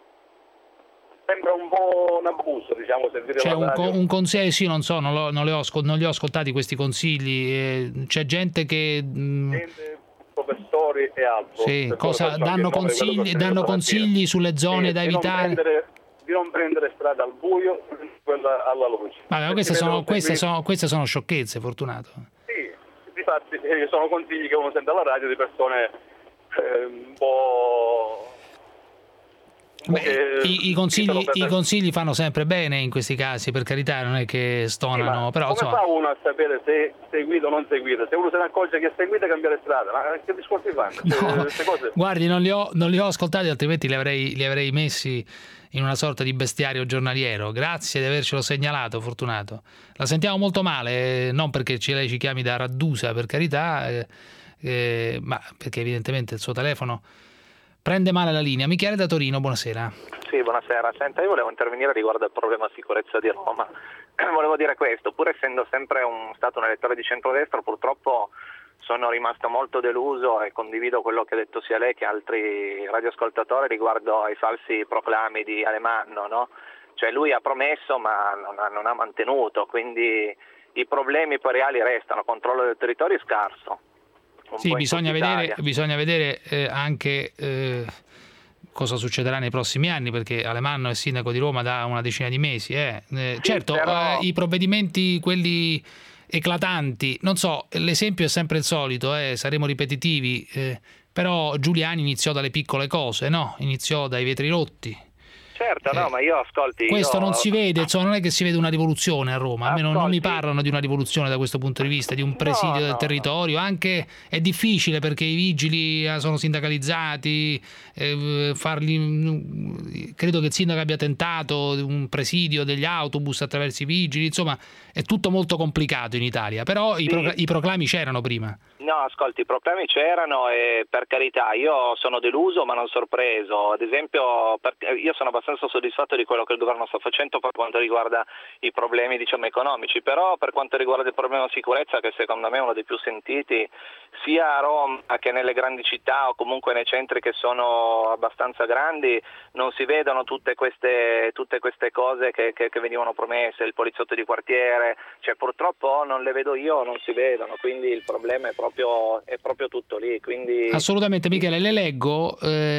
Sembra un po' un abuso, diciamo, sentire c'è la radio. un consiglio, sì, non so, non li ho ascoltati questi consigli, c'è gente che... professori e altro. Sì, danno consigli sulle zone da evitare. Di non prendere strada al buio, quella alla luce. Vabbè, queste sono sciocchezze, Fortunato. Sì, difatti sono consigli che uno sente alla radio di persone un po'... Beh, i consigli fanno sempre bene in questi casi, per carità, non è che stonano, sì, però come fa uno a sapere se seguite o non seguite? Se uno se ne accorge che seguite, cambiare strada, ma che discorsi fanno? No, queste cose... Guardi, non li ho ascoltati, altrimenti li avrei messi in una sorta di bestiario giornaliero. Grazie di avercelo segnalato, Fortunato. La sentiamo molto male, non perché lei ci chiami da Raddusa, per carità, ma perché evidentemente il suo telefono prende male la linea. Michele da Torino, buonasera. Sì, buonasera. Senta, io volevo intervenire riguardo al problema sicurezza di Roma. Volevo dire questo, pur essendo sempre stato un elettore di centrodestra, purtroppo sono rimasto molto deluso e condivido quello che ha detto sia lei che altri radioascoltatori riguardo ai falsi proclami di Alemanno, no? Cioè lui ha promesso ma non ha mantenuto, quindi i problemi poi reali restano, controllo del territorio scarso. Sì, bisogna vedere anche cosa succederà nei prossimi anni, perché Alemanno è sindaco di Roma da una decina di mesi. Sì, certo, però... i provvedimenti, quelli eclatanti, non so, l'esempio è sempre il solito, saremo ripetitivi, però Giuliani iniziò dalle piccole cose, no? Iniziò dai vetri rotti. certo, no, ma io ascolti... Questo non si vede, insomma, non è che si vede una rivoluzione a Roma, a me non mi parlano di una rivoluzione da questo punto di vista, di un presidio del territorio, anche è difficile perché i vigili sono sindacalizzati, credo che il sindaco abbia tentato un presidio degli autobus attraverso i vigili, insomma è tutto molto complicato in Italia, però i proclami c'erano prima. No, ascolti, i proclami c'erano e per carità io sono deluso ma non sorpreso. Ad esempio io sono abbastanza soddisfatto di quello che il governo sta facendo per quanto riguarda i problemi economici, però per quanto riguarda il problema sicurezza, che secondo me è uno dei più sentiti sia a Roma che nelle grandi città o comunque nei centri che sono abbastanza grandi, non si vedono tutte queste cose che venivano promesse, il poliziotto di quartiere, cioè purtroppo non le vedo io, non si vedono, quindi il problema è proprio tutto lì. Quindi... Assolutamente, Michele, le leggo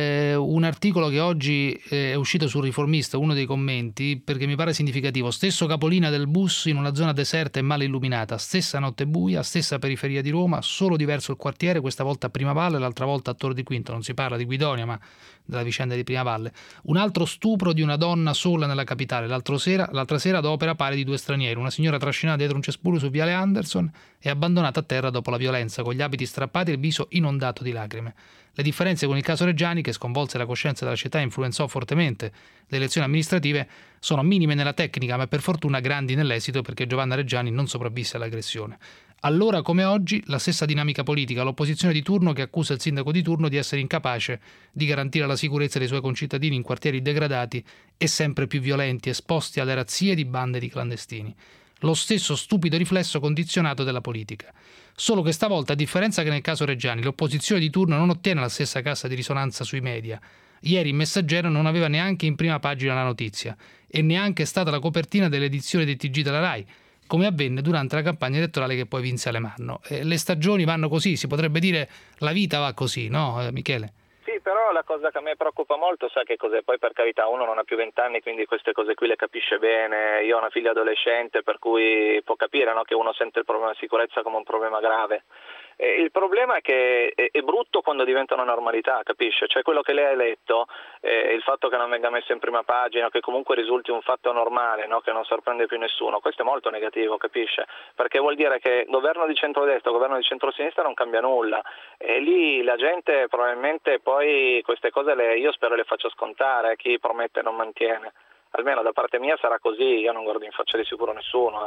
un articolo che oggi è uscito sul Riformista, uno dei commenti, perché mi pare significativo. Stesso capolinea del bus in una zona deserta e male illuminata, stessa notte buia, stessa periferia di Roma, solo diverso il quartiere, questa volta a Primavalle, l'altra volta a Tor di Quinto, non si parla di Guidonia ma della vicenda di Primavalle. Un altro stupro di una donna sola nella capitale, l'altra sera ad opera pare di 2 stranieri, una signora trascinata dietro un cespuglio su Viale Anderson e abbandonata a terra dopo la violenza, con gli abiti strappati e il viso inondato di lacrime. Le differenze con il caso Reggiani, che sconvolse la coscienza della città e influenzò fortemente le elezioni amministrative, sono minime nella tecnica, ma per fortuna grandi nell'esito, perché Giovanna Reggiani non sopravvisse all'aggressione. Allora come oggi la stessa dinamica politica, l'opposizione di turno che accusa il sindaco di turno di essere incapace di garantire la sicurezza dei suoi concittadini in quartieri degradati e sempre più violenti, esposti alle razzie di bande di clandestini. Lo stesso stupido riflesso condizionato della politica. Solo che stavolta, a differenza che nel caso Reggiani, l'opposizione di turno non ottiene la stessa cassa di risonanza sui media. Ieri il Messaggero non aveva neanche in prima pagina la notizia e neanche è stata la copertina dell'edizione dei TG della Rai, come avvenne durante la campagna elettorale che poi vinse Alemanno. Le stagioni vanno così, si potrebbe dire la vita va così, no Michele? Sì, però la cosa che a me preoccupa molto, sai che cos'è? Poi per carità uno non ha più 20 anni, quindi queste cose qui le capisce bene. Io ho una figlia adolescente, per cui può capire, no, che uno sente il problema di sicurezza come un problema grave. Il problema è che è brutto quando diventa una normalità, capisce? Cioè quello che lei ha letto, il fatto che non venga messo in prima pagina, che comunque risulti un fatto normale, no? Che non sorprende più nessuno, questo è molto negativo, capisce? Perché vuol dire che governo di centrodestra, governo di centrosinistra non cambia nulla e lì la gente probabilmente poi queste cose io spero le faccia scontare, chi promette non mantiene. Almeno da parte mia sarà così, io non guardo in faccia di sicuro nessuno.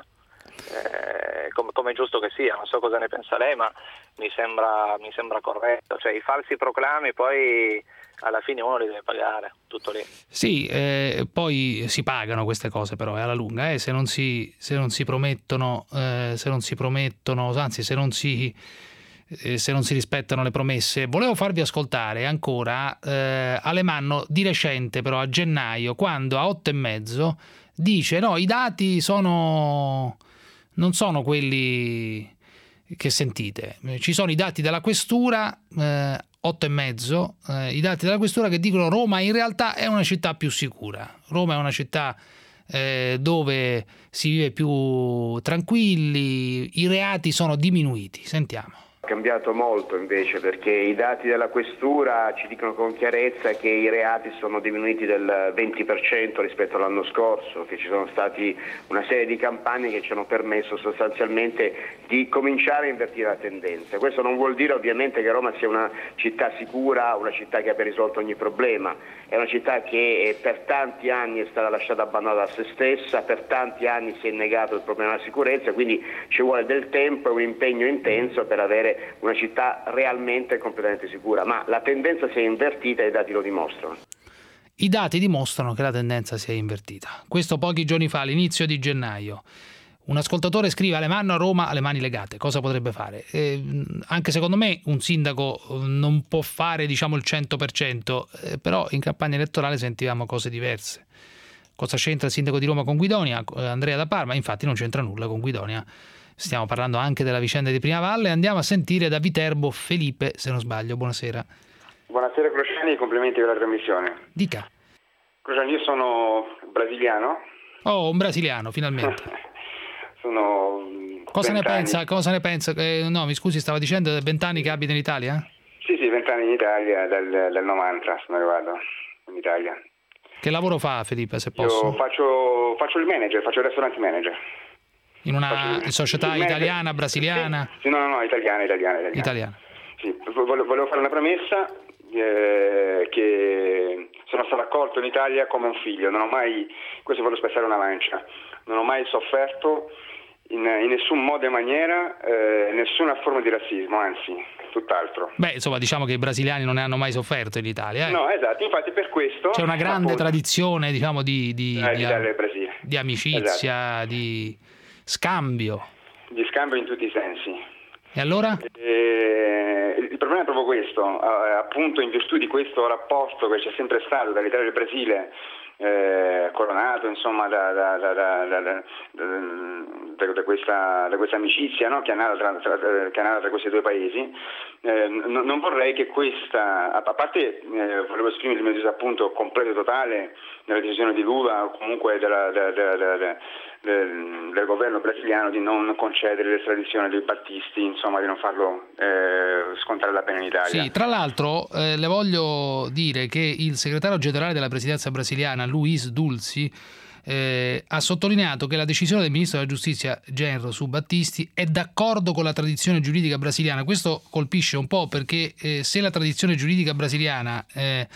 Come è giusto che sia, non so cosa ne pensa lei, ma mi sembra corretto, cioè i falsi proclami poi alla fine uno li deve pagare, tutto lì. Sì, poi si pagano queste cose però alla lunga, se non si promettono, anzi se non si rispettano le promesse. Volevo farvi ascoltare ancora Alemanno di recente, però a gennaio, quando a 8:30 dice no, i dati non sono quelli che sentite, ci sono i dati della questura, 8:30, i dati della questura che dicono Roma in realtà è una città più sicura, Roma è una città dove si vive più tranquilli, i reati sono diminuiti. Sentiamo. È cambiato molto invece, perché i dati della questura ci dicono con chiarezza che i reati sono diminuiti del 20% rispetto all'anno scorso, che ci sono stati una serie di campagne che ci hanno permesso sostanzialmente di cominciare a invertire la tendenza. Questo non vuol dire ovviamente che Roma sia una città sicura, una città che abbia risolto ogni problema, è una città che per tanti anni è stata lasciata abbandonata a se stessa, per tanti anni si è negato il problema della sicurezza, quindi ci vuole del tempo e un impegno intenso per avere una città realmente completamente sicura, ma la tendenza si è invertita e i dati lo dimostrano. I dati dimostrano che la tendenza si è invertita. Questo pochi giorni fa, all'inizio di gennaio. Un ascoltatore scrive: Alemanno a Roma alle mani legate, cosa potrebbe fare? Anche secondo me un sindaco non può fare il 100%, però in campagna elettorale sentivamo cose diverse. Cosa c'entra il sindaco di Roma con Guidonia? Andrea da Parma, infatti non c'entra nulla con Guidonia. Stiamo parlando anche della vicenda di Primavalle. Andiamo a sentire da Viterbo Felipe, se non sbaglio. Buonasera. Buonasera Crociani e complimenti per la trasmissione. Dica. Crociani, io sono brasiliano. Oh, un brasiliano, finalmente. Cosa ne pensa? No, mi scusi, stava dicendo 20 anni che abita in Italia? Sì, 20 anni in Italia, dal 90 sono arrivato in Italia. Che lavoro fa Felipe, se posso? Io faccio il manager, faccio il restaurant manager. In una società italiana, brasiliana? Sì, no, italiana. Sì, volevo fare una premessa, che sono stato accolto in Italia come un figlio, non ho mai, questo voglio spezzare una lancia, non ho mai sofferto in nessun modo e maniera nessuna forma di razzismo, anzi, tutt'altro. Beh, insomma, diciamo che i brasiliani non ne hanno mai sofferto in Italia. No, esatto, infatti per questo... C'è una grande tradizione, diciamo, di amicizia, esatto. di scambio. Di scambio in tutti i sensi. E allora? Il problema è proprio questo, appunto in virtù di questo rapporto che c'è sempre stato dall'Italia e del Brasile, coronato insomma da questa amicizia, no? che è nata tra questi due paesi, non vorrei che questa, a parte volevo esprimere il mio disappunto completo e totale nella decisione di Lula o comunque del governo brasiliano di non concedere l'estradizione dei battisti, insomma di non farlo scontare la pena in Italia. Sì, tra l'altro le voglio dire che il segretario generale della presidenza brasiliana, Luiz Dulci, ha sottolineato che la decisione del ministro della giustizia Genro su Battisti è d'accordo con la tradizione giuridica brasiliana. Questo colpisce un po' perché se la tradizione giuridica brasiliana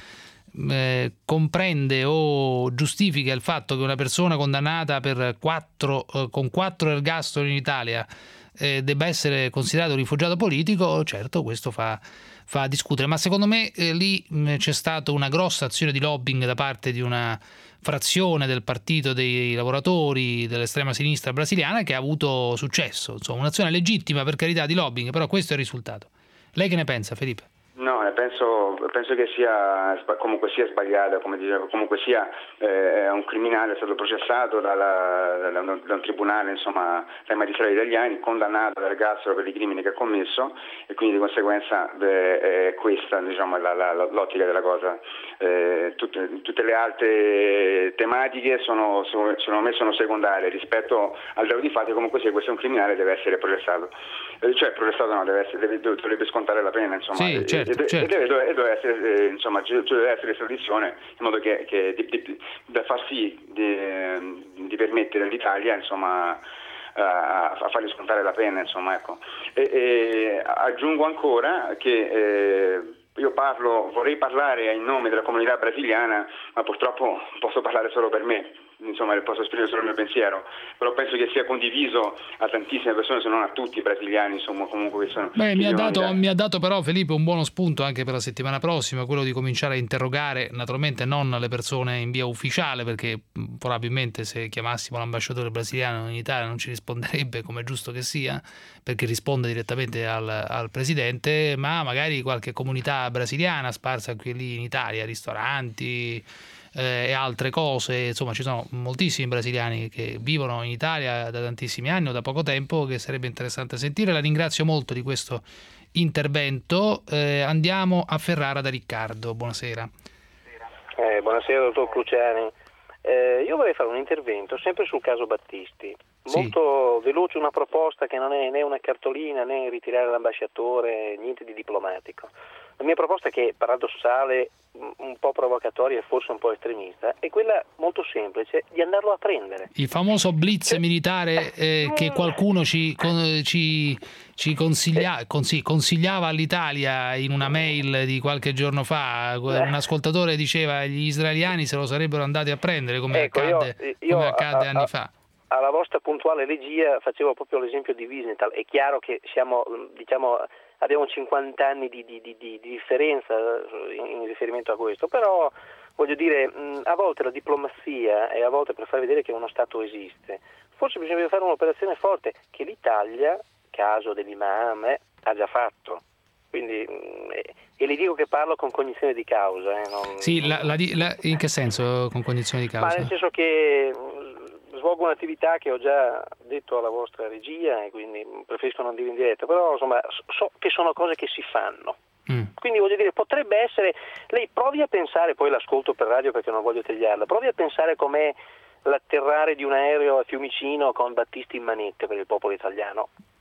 comprende o giustifica il fatto che una persona condannata con 4 ergastoli in Italia debba essere considerato un rifugiato politico, certo questo fa discutere, ma secondo me lì c'è stata una grossa azione di lobbying da parte di una frazione del partito dei lavoratori dell'estrema sinistra brasiliana che ha avuto successo, insomma un'azione legittima per carità di lobbying, però questo è il risultato. Lei che ne pensa, Felipe? No, penso che comunque sia sbagliata, come dicevo, comunque sia un criminale è stato processato da un tribunale, insomma, dai magistrati italiani, condannato all'ergastolo per i crimini che ha commesso e quindi di conseguenza questa, diciamo, è l'ottica della cosa. Tutte le altre tematiche secondo me sono secondarie rispetto al dato di fatto che comunque sia questo è un criminale deve essere processato. Dovrebbe scontare la pena, insomma. Sì, certo. Deve essere, insomma, deve essere estradizione in modo che da far sì di permettere all'Italia, insomma, a fargli scontare la pena, insomma, ecco. E aggiungo ancora che io vorrei parlare in nome della comunità brasiliana, ma purtroppo posso parlare solo per me. Insomma, posso esprimere solo il mio pensiero, però penso che sia condiviso a tantissime persone, se non a tutti i brasiliani, insomma, comunque che sono. Beh, mi ha dato però Felipe un buono spunto anche per la settimana prossima, quello di cominciare a interrogare, naturalmente non le persone in via ufficiale, perché probabilmente se chiamassimo l'ambasciatore brasiliano in Italia non ci risponderebbe, come è giusto che sia, perché risponde direttamente al presidente, ma magari qualche comunità brasiliana sparsa qui e lì in Italia, ristoranti e altre cose. Insomma, ci sono moltissimi brasiliani che vivono in Italia da tantissimi anni o da poco tempo, che sarebbe interessante sentire. La ringrazio molto di questo intervento. Andiamo a Ferrara da Riccardo. Buonasera. Buonasera dottor Cruciani. Io vorrei fare un intervento sempre sul caso Battisti, molto veloce, una proposta che non è né una cartolina né ritirare l'ambasciatore, niente di diplomatico. La mia proposta, che è paradossale, un po' provocatoria e forse un po' estremista, è quella molto semplice di andarlo a prendere. Il famoso blitz militare che qualcuno ci consigliava all'Italia in una mail di qualche giorno fa. Un ascoltatore diceva gli israeliani se lo sarebbero andati a prendere come accadde anni fa. Alla vostra puntuale regia facevo proprio l'esempio di Wiesenthal. È chiaro che siamo, abbiamo 50 anni di differenza in riferimento a questo, però voglio dire, a volte la diplomazia è a volte per far vedere che uno Stato esiste. Forse bisogna fare un'operazione forte che l'Italia, caso dell'imam, ha già fatto. Quindi, e le dico che parlo con cognizione di causa. Sì, in che senso con cognizione di causa? Ma nel senso che svolgo un'attività che ho già detto alla vostra regia e quindi preferisco non dire in diretta, però insomma so che sono cose che si fanno. Quindi voglio dire, potrebbe essere, lei provi a pensare, poi l'ascolto per radio perché non voglio tagliarla, provi a pensare com'è l'atterrare di un aereo a Fiumicino con Battisti in manette per il popolo italiano.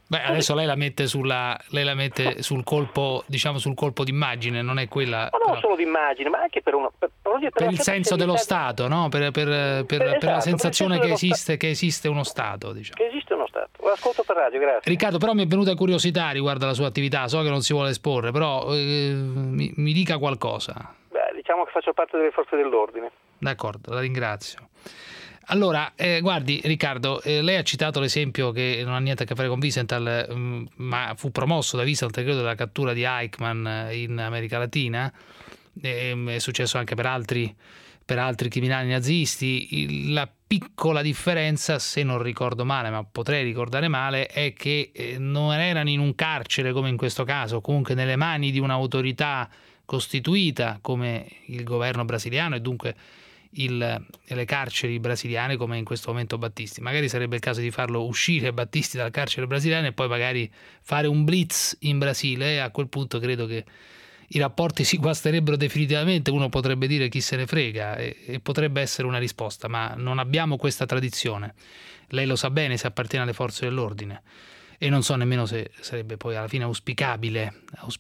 Beh, adesso lei la mette sul colpo, diciamo sul colpo d'immagine, non è quella. Ma non solo d'immagine, ma anche per il senso dello Stato, no? Per la sensazione che esiste uno Stato, diciamo. Che esiste uno Stato. Ascolto per radio, grazie. Riccardo, però mi è venuta curiosità riguardo alla sua attività, so che non si vuole esporre, però mi dica qualcosa. Beh, diciamo che faccio parte delle forze dell'ordine. D'accordo, la ringrazio. Allora, guardi Riccardo, lei ha citato l'esempio che non ha niente a che fare con Wiesenthal, ma fu promosso da Wiesenthal, credo, della cattura di Eichmann in America Latina, è successo anche per altri criminali nazisti. La piccola differenza, se non ricordo male, ma potrei ricordare male, è che non erano in un carcere come in questo caso, comunque nelle mani di un'autorità costituita come il governo brasiliano e dunque le carceri brasiliane come in questo momento Battisti. Magari sarebbe il caso di farlo uscire Battisti dal carcere brasiliano e poi magari fare un blitz in Brasile, e a quel punto credo che i rapporti si guasterebbero definitivamente. Uno potrebbe dire chi se ne frega, e potrebbe essere una risposta, ma non abbiamo questa tradizione. Lei lo sa bene se appartiene alle forze dell'ordine, e non so nemmeno se sarebbe poi alla fine auspicabile.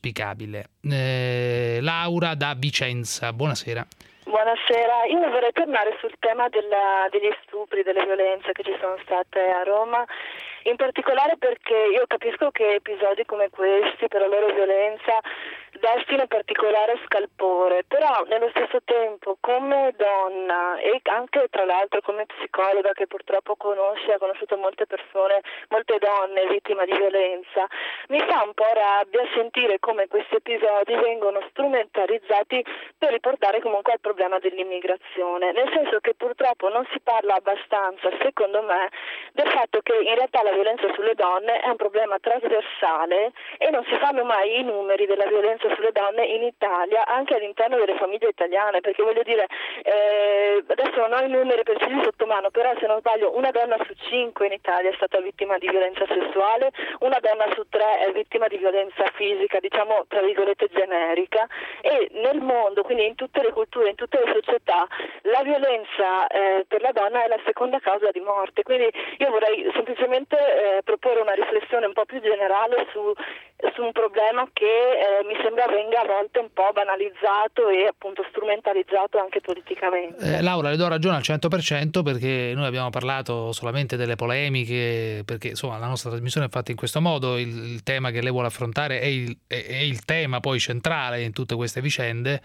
Laura da Vicenza, buonasera. Buonasera, io vorrei tornare sul tema degli stupri, delle violenze che ci sono state a Roma, in particolare perché io capisco che episodi come questi, per la loro violenza, destino particolare scalpore, però nello stesso tempo come donna e anche tra l'altro come psicologa che purtroppo ha conosciuto molte persone, molte donne vittime di violenza, mi fa un po' rabbia sentire come questi episodi vengono strumentalizzati per riportare comunque al problema dell'immigrazione, nel senso che purtroppo non si parla abbastanza, secondo me, del fatto che in realtà la violenza sulle donne è un problema trasversale e non si fanno mai i numeri della violenza sulle donne in Italia, anche all'interno delle famiglie italiane, perché voglio dire, adesso non ho i numeri precisi sotto mano, però se non sbaglio una donna su 5 in Italia è stata vittima di violenza sessuale, una donna su 3 è vittima di violenza fisica, diciamo tra virgolette generica, e nel mondo, quindi in tutte le culture, in tutte le società, la violenza per la donna è la seconda causa di morte. Quindi io vorrei semplicemente proporre una riflessione un po' più generale su un problema che mi sembra venga a volte un po' banalizzato e appunto strumentalizzato anche politicamente. Laura, le do ragione al 100%, perché noi abbiamo parlato solamente delle polemiche, perché insomma la nostra trasmissione è fatta in questo modo. Il tema che lei vuole affrontare è il tema poi centrale in tutte queste vicende,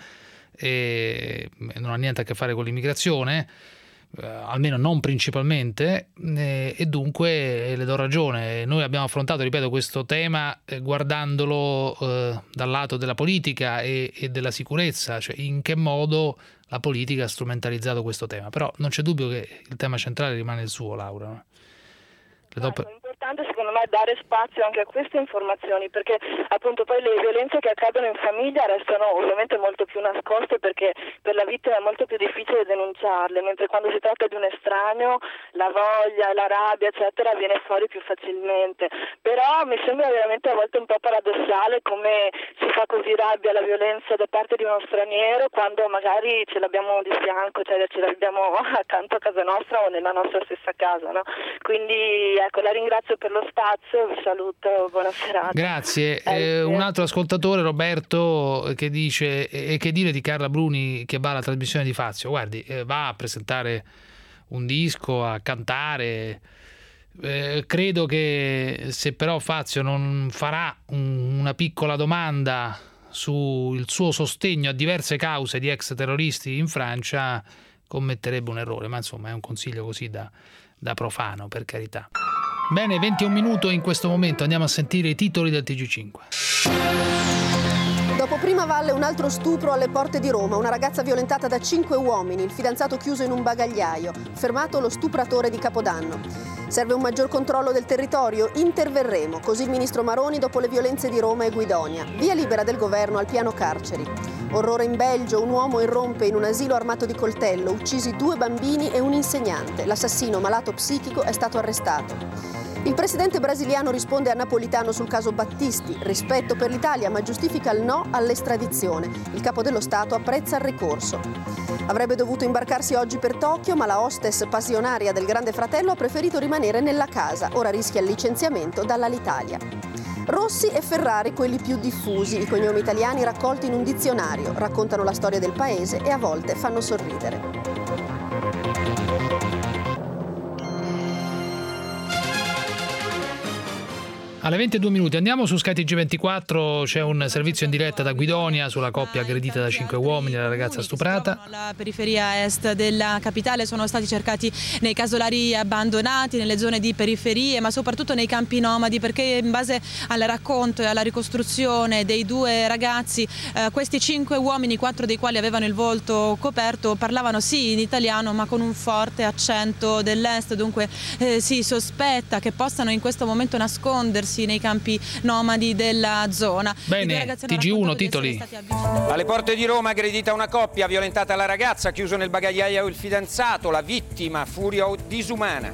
e non ha niente a che fare con l'immigrazione, almeno non principalmente, e dunque le do ragione. Noi abbiamo affrontato, ripeto, questo tema guardandolo dal lato della politica e della sicurezza, cioè in che modo la politica ha strumentalizzato questo tema, però non c'è dubbio che il tema centrale rimane il suo, Laura. L'importante secondo me è dare spazio anche a queste informazioni, perché appunto poi le violenze che accadono in famiglia restano ovviamente molto più nascoste, perché per la vittima è molto più difficile denunciarle, mentre quando si tratta di un estraneo la voglia, la rabbia eccetera viene fuori più facilmente. Però mi sembra veramente a volte un po' paradossale come si fa così rabbia alla violenza da parte di uno straniero quando magari ce l'abbiamo di fianco, cioè ce l'abbiamo accanto a casa nostra o nella nostra stessa casa, no? Quindi ecco, la ringrazio per lo spazio, vi saluto, buona serata. Grazie. Un altro ascoltatore, Roberto, che dice: e che dire di Carla Bruni che va alla trasmissione di Fazio? Guardi, va a presentare un disco, a cantare. Credo che se però Fazio non farà una piccola domanda sul suo sostegno a diverse cause di ex terroristi in Francia, commetterebbe un errore, ma insomma è un consiglio così da profano, per carità. Bene, 21 minuti in questo momento, andiamo a sentire i titoli del TG5. Dopo Primavalle un altro stupro alle porte di Roma, una ragazza violentata da 5 uomini, il fidanzato chiuso in un bagagliaio, fermato lo stupratore di Capodanno. Serve un maggior controllo del territorio? Interverremo, così il ministro Maroni dopo le violenze di Roma e Guidonia. Via libera del governo al piano carceri. Orrore in Belgio, un uomo irrompe in un asilo armato di coltello, uccisi 2 bambini e un insegnante. L'assassino malato psichico è stato arrestato. Il presidente brasiliano risponde a Napolitano sul caso Battisti, rispetto per l'Italia ma giustifica il no all'estradizione. Il capo dello Stato apprezza il ricorso. Avrebbe dovuto imbarcarsi oggi per Tokyo, ma la hostess passionaria del Grande Fratello ha preferito rimanere nella casa. Ora rischia il licenziamento dall'Alitalia. Rossi e Ferrari, quelli più diffusi, i cognomi italiani raccolti in un dizionario, raccontano la storia del paese e a volte fanno sorridere. Alle 22 minuti andiamo su Sky TG24, c'è un servizio in diretta da Guidonia sulla coppia aggredita da 5 uomini e la ragazza stuprata. La periferia est della capitale sono stati cercati nei casolari abbandonati, nelle zone di periferie, ma soprattutto nei campi nomadi, perché in base al racconto e alla ricostruzione dei 2 ragazzi, questi 5 uomini, 4 dei quali avevano il volto coperto, parlavano sì in italiano ma con un forte accento dell'est, dunque si sospetta che possano in questo momento nascondersi nei campi nomadi della zona. Bene, TG1 titoli. Alle porte di Roma aggredita una coppia, violentata la ragazza, chiuso nel bagagliaio il fidanzato, la vittima, furia disumana.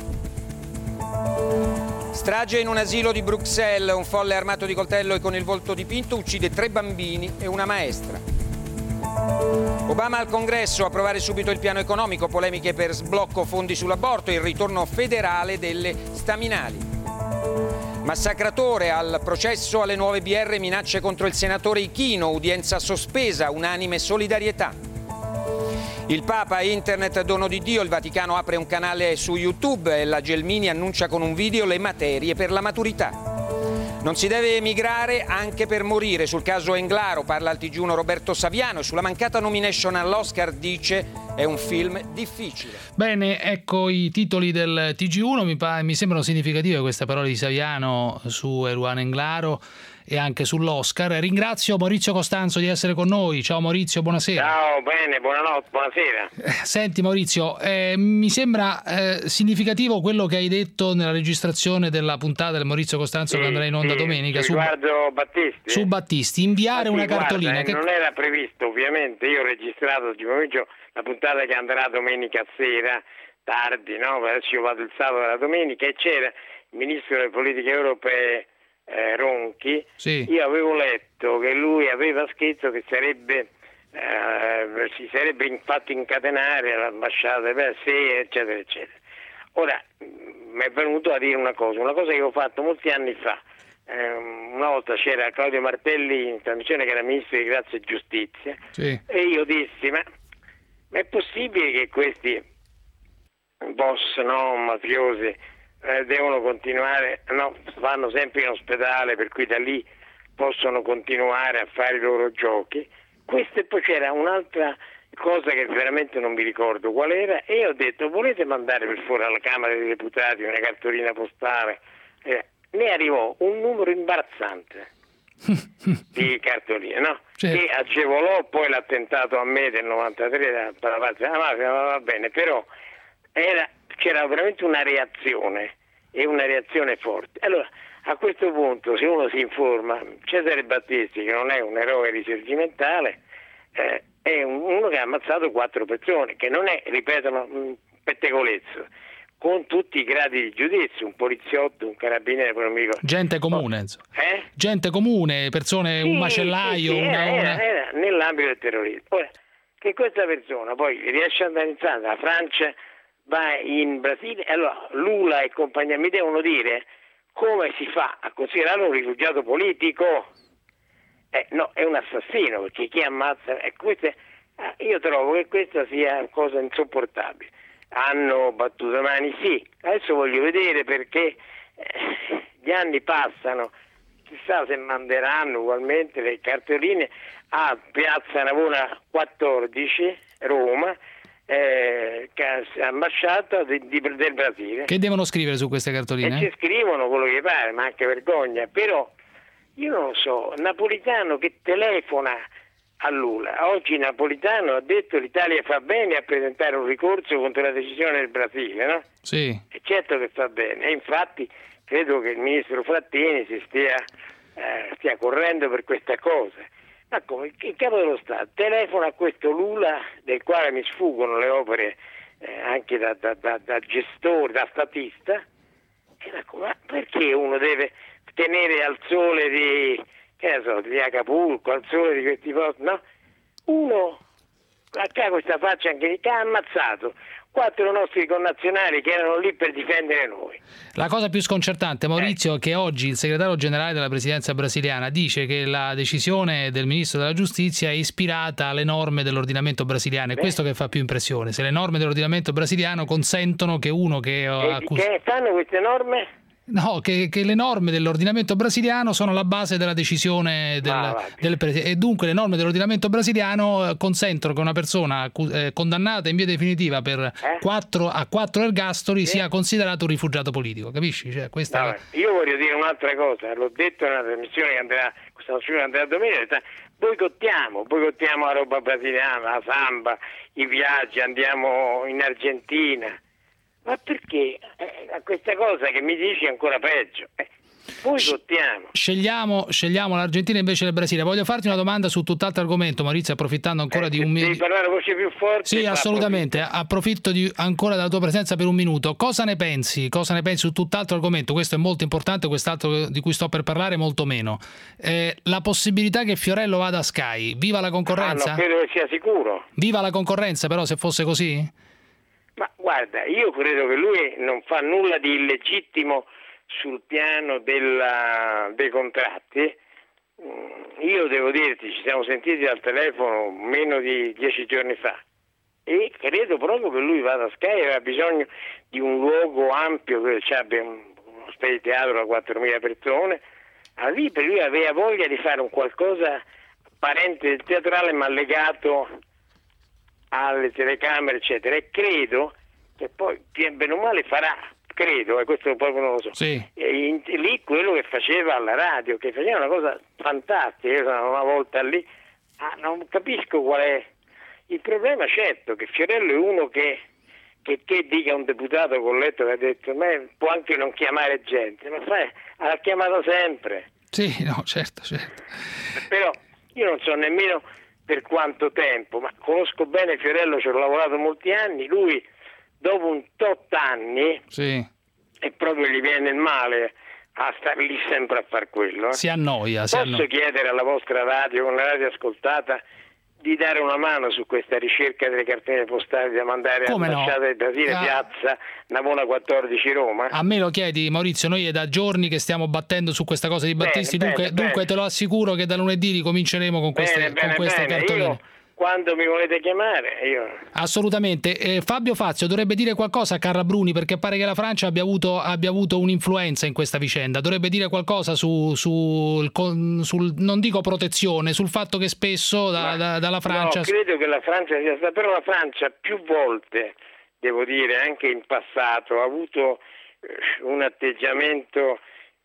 Strage in un asilo di Bruxelles, un folle armato di coltello e con il volto dipinto uccide 3 bambini e una maestra. Obama al Congresso, approvare subito il piano economico, polemiche per sblocco fondi sull'aborto e il ritorno federale delle staminali. Massacratore al processo alle nuove BR, minacce contro il senatore Ichino, udienza sospesa, unanime solidarietà. Il Papa, internet dono di Dio, il Vaticano apre un canale su YouTube e la Gelmini annuncia con un video le materie per la maturità. Non si deve emigrare anche per morire. Sul caso Englaro parla al TG1 Roberto Saviano e sulla mancata nomination all'Oscar dice è un film difficile. Bene, ecco i titoli del TG1, mi sembrano significative queste parole di Saviano su Eruana Englaro e anche sull'Oscar. Ringrazio Maurizio Costanzo di essere con noi. Ciao Maurizio, buonasera. Ciao, bene, buonanotte, buonasera. Senti Maurizio, mi sembra significativo quello che hai detto nella registrazione della puntata del Maurizio Costanzo che andrà in onda domenica riguardo Battisti. Su Battisti, inviare una cartolina. Guarda, non era previsto ovviamente, io ho registrato oggi pomeriggio la puntata che andrà domenica sera, tardi, no? Adesso io vado il sabato e la domenica e c'era il ministro delle politiche europee Ronchi. Sì. Io avevo letto che lui aveva scritto che si sarebbe fatto incatenare all'ambasciata per sé, eccetera eccetera. Ora mi è venuto a dire una cosa che ho fatto molti anni fa. Una volta c'era Claudio Martelli in trasmissione che era ministro di Grazia e Giustizia, sì. E io dissi ma è possibile che questi boss mafiosi devono continuare, vanno sempre in ospedale, per cui da lì possono continuare a fare i loro giochi. Questa, e poi c'era un'altra cosa che veramente non mi ricordo qual era, e ho detto volete mandare per fuori alla Camera dei Deputati una cartolina postale? Ne arrivò un numero imbarazzante di cartoline, no? Certo. Che agevolò poi l'attentato a me del 93 per la parte della mafia, va bene, però c'era veramente una reazione, e una reazione forte. Allora, a questo punto, se uno si informa, Cesare Battisti, che non è un eroe risorgimentale, è uno che ha ammazzato 4 persone, che non è, ripeto, un pettegolezzo, con tutti i gradi di giudizio, un poliziotto, un carabiniere, poi non mi ricordo. Gente comune, gente comune, persone, un macellaio, era nell'ambito del terrorismo. Ora, che questa persona poi riesce ad andare in Francia, la Francia va in Brasile, allora Lula e compagnia mi devono dire come si fa a considerarlo un rifugiato politico. No, è un assassino, perché chi ammazza io trovo che questa sia una cosa insopportabile. Hanno battuto mani, sì, adesso voglio vedere, perché gli anni passano, chissà se manderanno ugualmente le cartoline a Piazza Navona 14, Roma, ambasciata del Brasile. Che devono scrivere su queste cartoline? E ci scrivono quello che pare, ma anche vergogna. Però io non lo so, Napolitano che telefona a Lula. Oggi Napolitano ha detto l'Italia fa bene a presentare un ricorso contro la decisione del Brasile, no? Sì. E certo che fa bene, e infatti credo che il ministro Frattini si stia correndo per questa cosa. Ma come il capo dello Stato telefona a questo Lula, del quale mi sfuggono le opere anche da gestore, da statista, Ma perché uno deve tenere al sole di Acapulco, al sole di questi posti, no? Uno ha questa faccia anche che ha ammazzato 4 nostri connazionali che erano lì per difendere noi. La cosa più sconcertante, Maurizio, è che oggi il segretario generale della presidenza brasiliana dice che la decisione del ministro della giustizia è ispirata alle norme dell'ordinamento brasiliano. È questo che fa più impressione. Se le norme dell'ordinamento brasiliano consentono che uno che che fanno queste norme? No, che le norme dell'ordinamento brasiliano sono la base della decisione del presidente, e dunque le norme dell'ordinamento brasiliano consentono che una persona condannata in via definitiva per 4 ergastoli sia considerato un rifugiato politico, capisci? Cioè, Io voglio dire un'altra cosa, l'ho detto nella trasmissione che andrà domenica, boicottiamo la roba brasiliana, la samba, i viaggi, andiamo in Argentina. Ma perché a questa cosa che mi dici è ancora peggio? Boicottiamo. Scegliamo l'Argentina invece del Brasile. Voglio farti una domanda su tutt'altro argomento, Maurizio, approfittando ancora di un minuto. Devi parlare a voce più forte? Sì, assolutamente. Approfitto ancora della tua presenza per un minuto. Cosa ne pensi? Cosa ne pensi su tutt'altro argomento? Questo è molto importante, quest'altro di cui sto per parlare molto meno. La possibilità che Fiorello vada a Sky. Viva la concorrenza? No, credo che sia sicuro. Viva la concorrenza, però, se fosse così? Ma guarda, io credo che lui non fa nulla di illegittimo sul piano dei contratti. Io devo dirti, ci siamo sentiti al telefono meno di 10 giorni fa e credo proprio che lui vada a Sky, aveva bisogno di un luogo ampio, che abbia uno spazio di teatro da 4.000 persone. Lì per lui aveva voglia di fare un qualcosa apparente del teatrale ma legato alle telecamere eccetera, e credo che poi bene o male farà, credo, e questo proprio non lo so, sì. Lì quello che faceva alla radio, che faceva una cosa fantastica. Io sono una volta lì, non capisco qual è il problema. Certo che Fiorello è uno che dica un deputato Colletto che ha detto può anche non chiamare gente, ma l'ha chiamato sempre. Sì, no, certo. Però io non so nemmeno per quanto tempo, ma conosco bene Fiorello, ci ho lavorato molti anni, lui dopo un tot anni, sì, e proprio gli viene il male a stare lì sempre a far quello. Si annoia. Posso chiedere alla vostra radio, con la radio ascoltata, di dare una mano su questa ricerca delle cartine postali da mandare all'ambasciata del Brasile, piazza Navona 14 Roma? A me lo chiedi, Maurizio, noi è da giorni che stiamo battendo su questa cosa di Battisti, dunque te lo assicuro che da lunedì ricominceremo con queste cartoline. Io, quando mi volete chiamare, io... Assolutamente. Fabio Fazio dovrebbe dire qualcosa a Carla Bruni, perché pare che la Francia abbia avuto un'influenza in questa vicenda. Dovrebbe dire qualcosa sul non dico protezione, sul fatto che spesso dalla Francia... No, credo che la Francia sia stata... Però la Francia più volte, devo dire, anche in passato, ha avuto un atteggiamento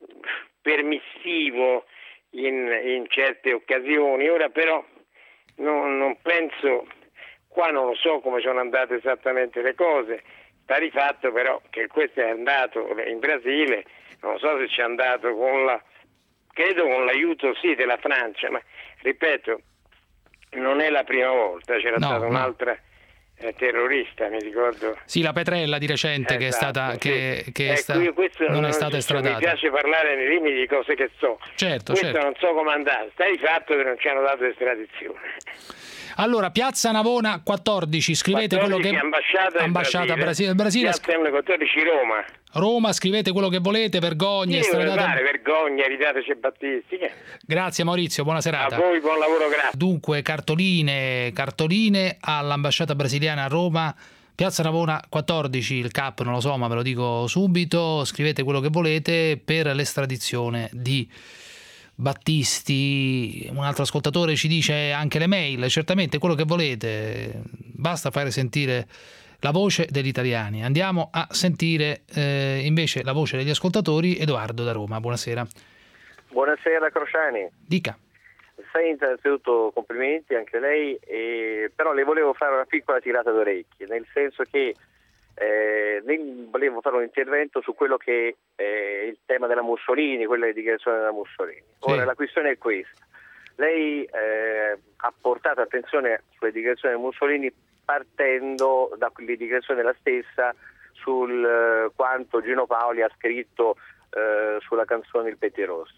permissivo in certe occasioni. Ora però non penso, qua non lo so come sono andate esattamente le cose, sta di fatto però che questo è andato in Brasile, non so se ci è andato credo con l'aiuto sì della Francia, ma ripeto, non è la prima volta, c'era stata un'altra terrorista, mi ricordo. Sì, la Petrella di recente, esatto, che non è stata estradata. Mi piace parlare nei limiti di cose che so. Certo. Non so come andare. Sta di fatto che non ci hanno dato estradizione. Allora, Piazza Navona 14, scrivete 14, quello che... Ambasciata Brasile. Piazza 14 Roma, scrivete quello che volete, vergogne, vergogna, ridateci Battisti. Grazie Maurizio, buona serata. A voi, buon lavoro, grazie. Dunque, cartoline all'ambasciata brasiliana a Roma, Piazza Navona 14, il CAP non lo so, ma ve lo dico subito, scrivete quello che volete per l'estradizione di Battisti. Un altro ascoltatore ci dice anche le mail, certamente quello che volete, basta fare sentire la voce degli italiani. Andiamo a sentire invece la voce degli ascoltatori. Edoardo da Roma, buonasera. Buonasera Crociani. Dica. Innanzitutto complimenti anche a lei, però le volevo fare una piccola tirata d'orecchie, nel senso che volevo fare un intervento su quello che è il tema della Mussolini, quella dichiarazione della Mussolini. Ora la questione è questa: lei ha portato attenzione sulle dichiarazioni di Mussolini partendo da quelle dichiarazioni della stessa sul quanto Gino Paoli ha scritto sulla canzone Il Petty Rosso.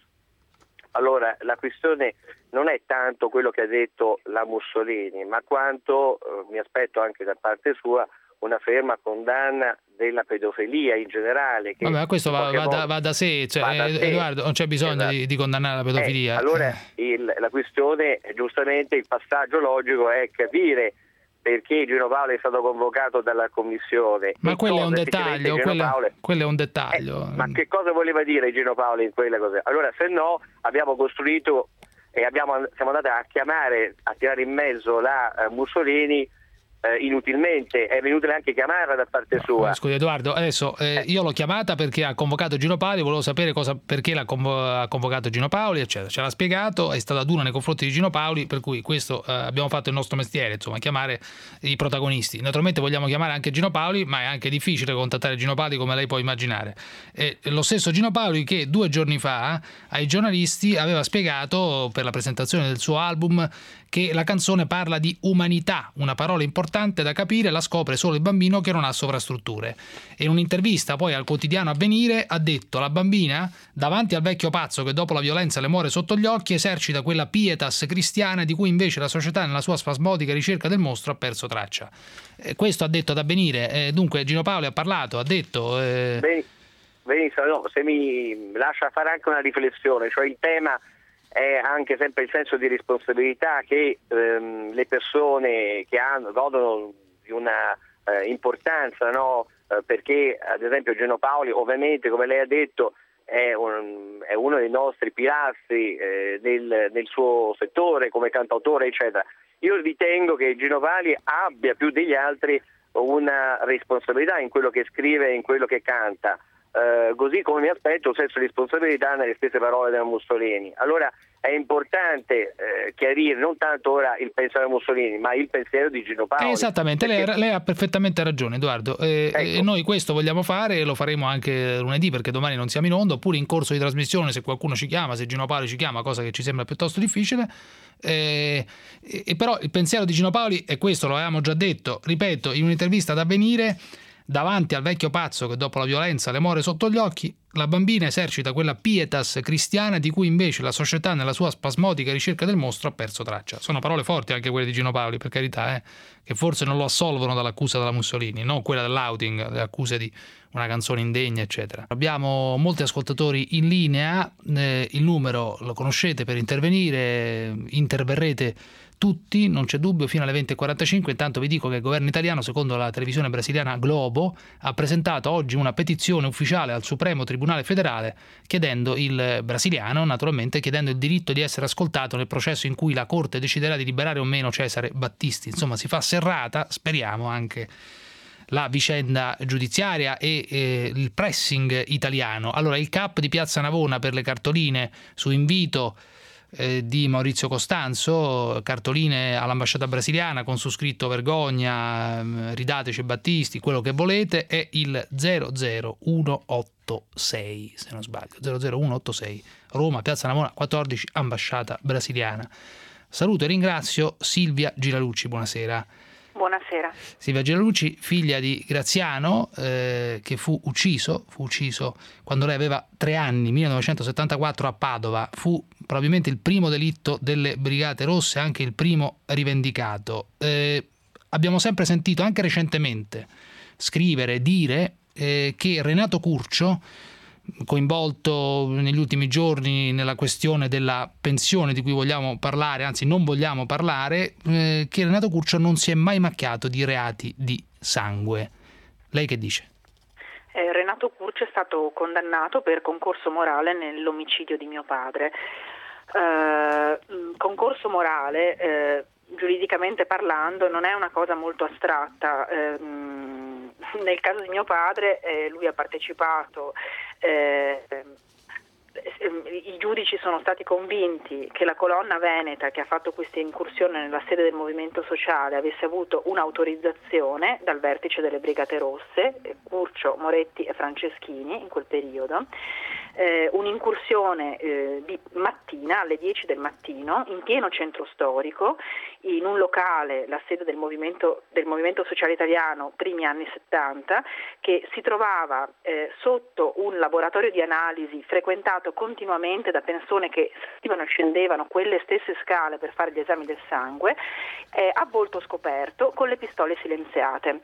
Allora, la questione non è tanto quello che ha detto la Mussolini, ma quanto mi aspetto anche da parte sua una ferma condanna della pedofilia in generale. Che vabbè, questo va da sé, Edoardo, non c'è bisogno di condannare la pedofilia. Allora, la questione, giustamente, il passaggio logico è capire perché Gino Paoli è stato convocato dalla commissione. Ma quello è un dettaglio, quello è un dettaglio. Ma che cosa voleva dire Gino Paoli in quelle cose? Allora, se no, abbiamo costruito e siamo andati a tirare in mezzo la Mussolini inutilmente. È inutile anche chiamarla da parte sua. Scusi Edoardo, adesso io l'ho chiamata perché ha convocato Gino Paoli, volevo sapere perché ha convocato Gino Paoli, eccetera. Ce l'ha spiegato, è stata dura nei confronti di Gino Paoli, per cui questo abbiamo fatto il nostro mestiere, insomma, chiamare i protagonisti. Naturalmente vogliamo chiamare anche Gino Paoli, ma è anche difficile contattare Gino Paoli, come lei può immaginare. Lo stesso Gino Paoli che 2 giorni fa ai giornalisti aveva spiegato, per la presentazione del suo album, che la canzone parla di umanità, una parola importante da capire, la scopre solo il bambino che non ha sovrastrutture. E in un'intervista poi al quotidiano Avvenire ha detto: la bambina, davanti al vecchio pazzo che dopo la violenza le muore sotto gli occhi, esercita quella pietas cristiana di cui invece la società nella sua spasmodica ricerca del mostro ha perso traccia. Questo ha detto ad Avvenire, dunque Gino Paoli ha parlato, ha detto... Benissimo, no, se mi lascia fare anche una riflessione, cioè il tema è anche sempre il senso di responsabilità che le persone che godono di una importanza, no? Perché ad esempio Gino Paoli, ovviamente, come lei ha detto, è uno dei nostri pilastri nel suo settore come cantautore, eccetera. Io ritengo che Gino Paoli abbia più degli altri una responsabilità in quello che scrive e in quello che canta. Così come mi aspetto un senso di responsabilità nelle stesse parole della Mussolini. Allora è importante chiarire non tanto ora il pensiero di Mussolini, ma il pensiero di Gino Paoli. Esattamente, perché... lei ha perfettamente ragione, Edoardo. Ecco. E noi questo vogliamo fare, e lo faremo anche lunedì, perché domani non siamo in onda, oppure in corso di trasmissione, se qualcuno ci chiama, se Gino Paoli ci chiama, cosa che ci sembra piuttosto difficile. E però il pensiero di Gino Paoli è questo, lo avevamo già detto, ripeto, in un'intervista ad Avvenire: davanti al vecchio pazzo che dopo la violenza le muore sotto gli occhi, la bambina esercita quella pietas cristiana di cui invece la società nella sua spasmodica ricerca del mostro ha perso traccia. Sono parole forti anche quelle di Gino Paoli, per carità, che forse non lo assolvono dall'accusa della Mussolini, non quella dell'outing, le accuse di una canzone indegna, eccetera. Abbiamo molti ascoltatori in linea, il numero lo conoscete per intervenire, interverrete tutti, non c'è dubbio, fino alle 20:45. Intanto vi dico che il governo italiano, secondo la televisione brasiliana Globo, ha presentato oggi una petizione ufficiale al Supremo Tribunale Federale chiedendo il diritto di essere ascoltato nel processo in cui la Corte deciderà di liberare o meno Cesare Battisti. Insomma, si fa serrata, speriamo, anche la vicenda giudiziaria e il pressing italiano. Allora, il CAP di Piazza Navona per le cartoline su invito di Maurizio Costanzo, cartoline all'ambasciata brasiliana con su scritto vergogna, ridateci Battisti, quello che volete, è il 00186, se non sbaglio, 00186, Roma, Piazza Navona 14, ambasciata brasiliana. Saluto e ringrazio Silvia Gilalucci, buonasera. Buonasera. Silvia Gilalucci, figlia di Graziano, che fu ucciso quando lei aveva 3 anni, 1974, a Padova. Fu probabilmente il primo delitto delle Brigate Rosse, anche il primo rivendicato. Abbiamo sempre sentito, anche recentemente, scrivere, dire che Renato Curcio, coinvolto negli ultimi giorni nella questione della pensione di cui vogliamo parlare, anzi non vogliamo parlare, che Renato Curcio non si è mai macchiato di reati di sangue. Lei che dice? Renato Curcio è stato condannato per concorso morale nell'omicidio di mio padre. Concorso morale, giuridicamente parlando, non è una cosa molto astratta. Nel caso di mio padre lui ha partecipato, i giudici sono stati convinti che la colonna veneta che ha fatto questa incursione nella sede del Movimento Sociale avesse avuto un'autorizzazione dal vertice delle Brigate Rosse, Curcio, Moretti e Franceschini in quel periodo. un'incursione di mattina alle 10 del mattino in pieno centro storico, in un locale, la sede del Movimento Sociale Italiano, primi anni 70, che si trovava sotto un laboratorio di analisi frequentato continuamente da persone che salivano e scendevano quelle stesse scale per fare gli esami del sangue, a volto scoperto, con le pistole silenziate.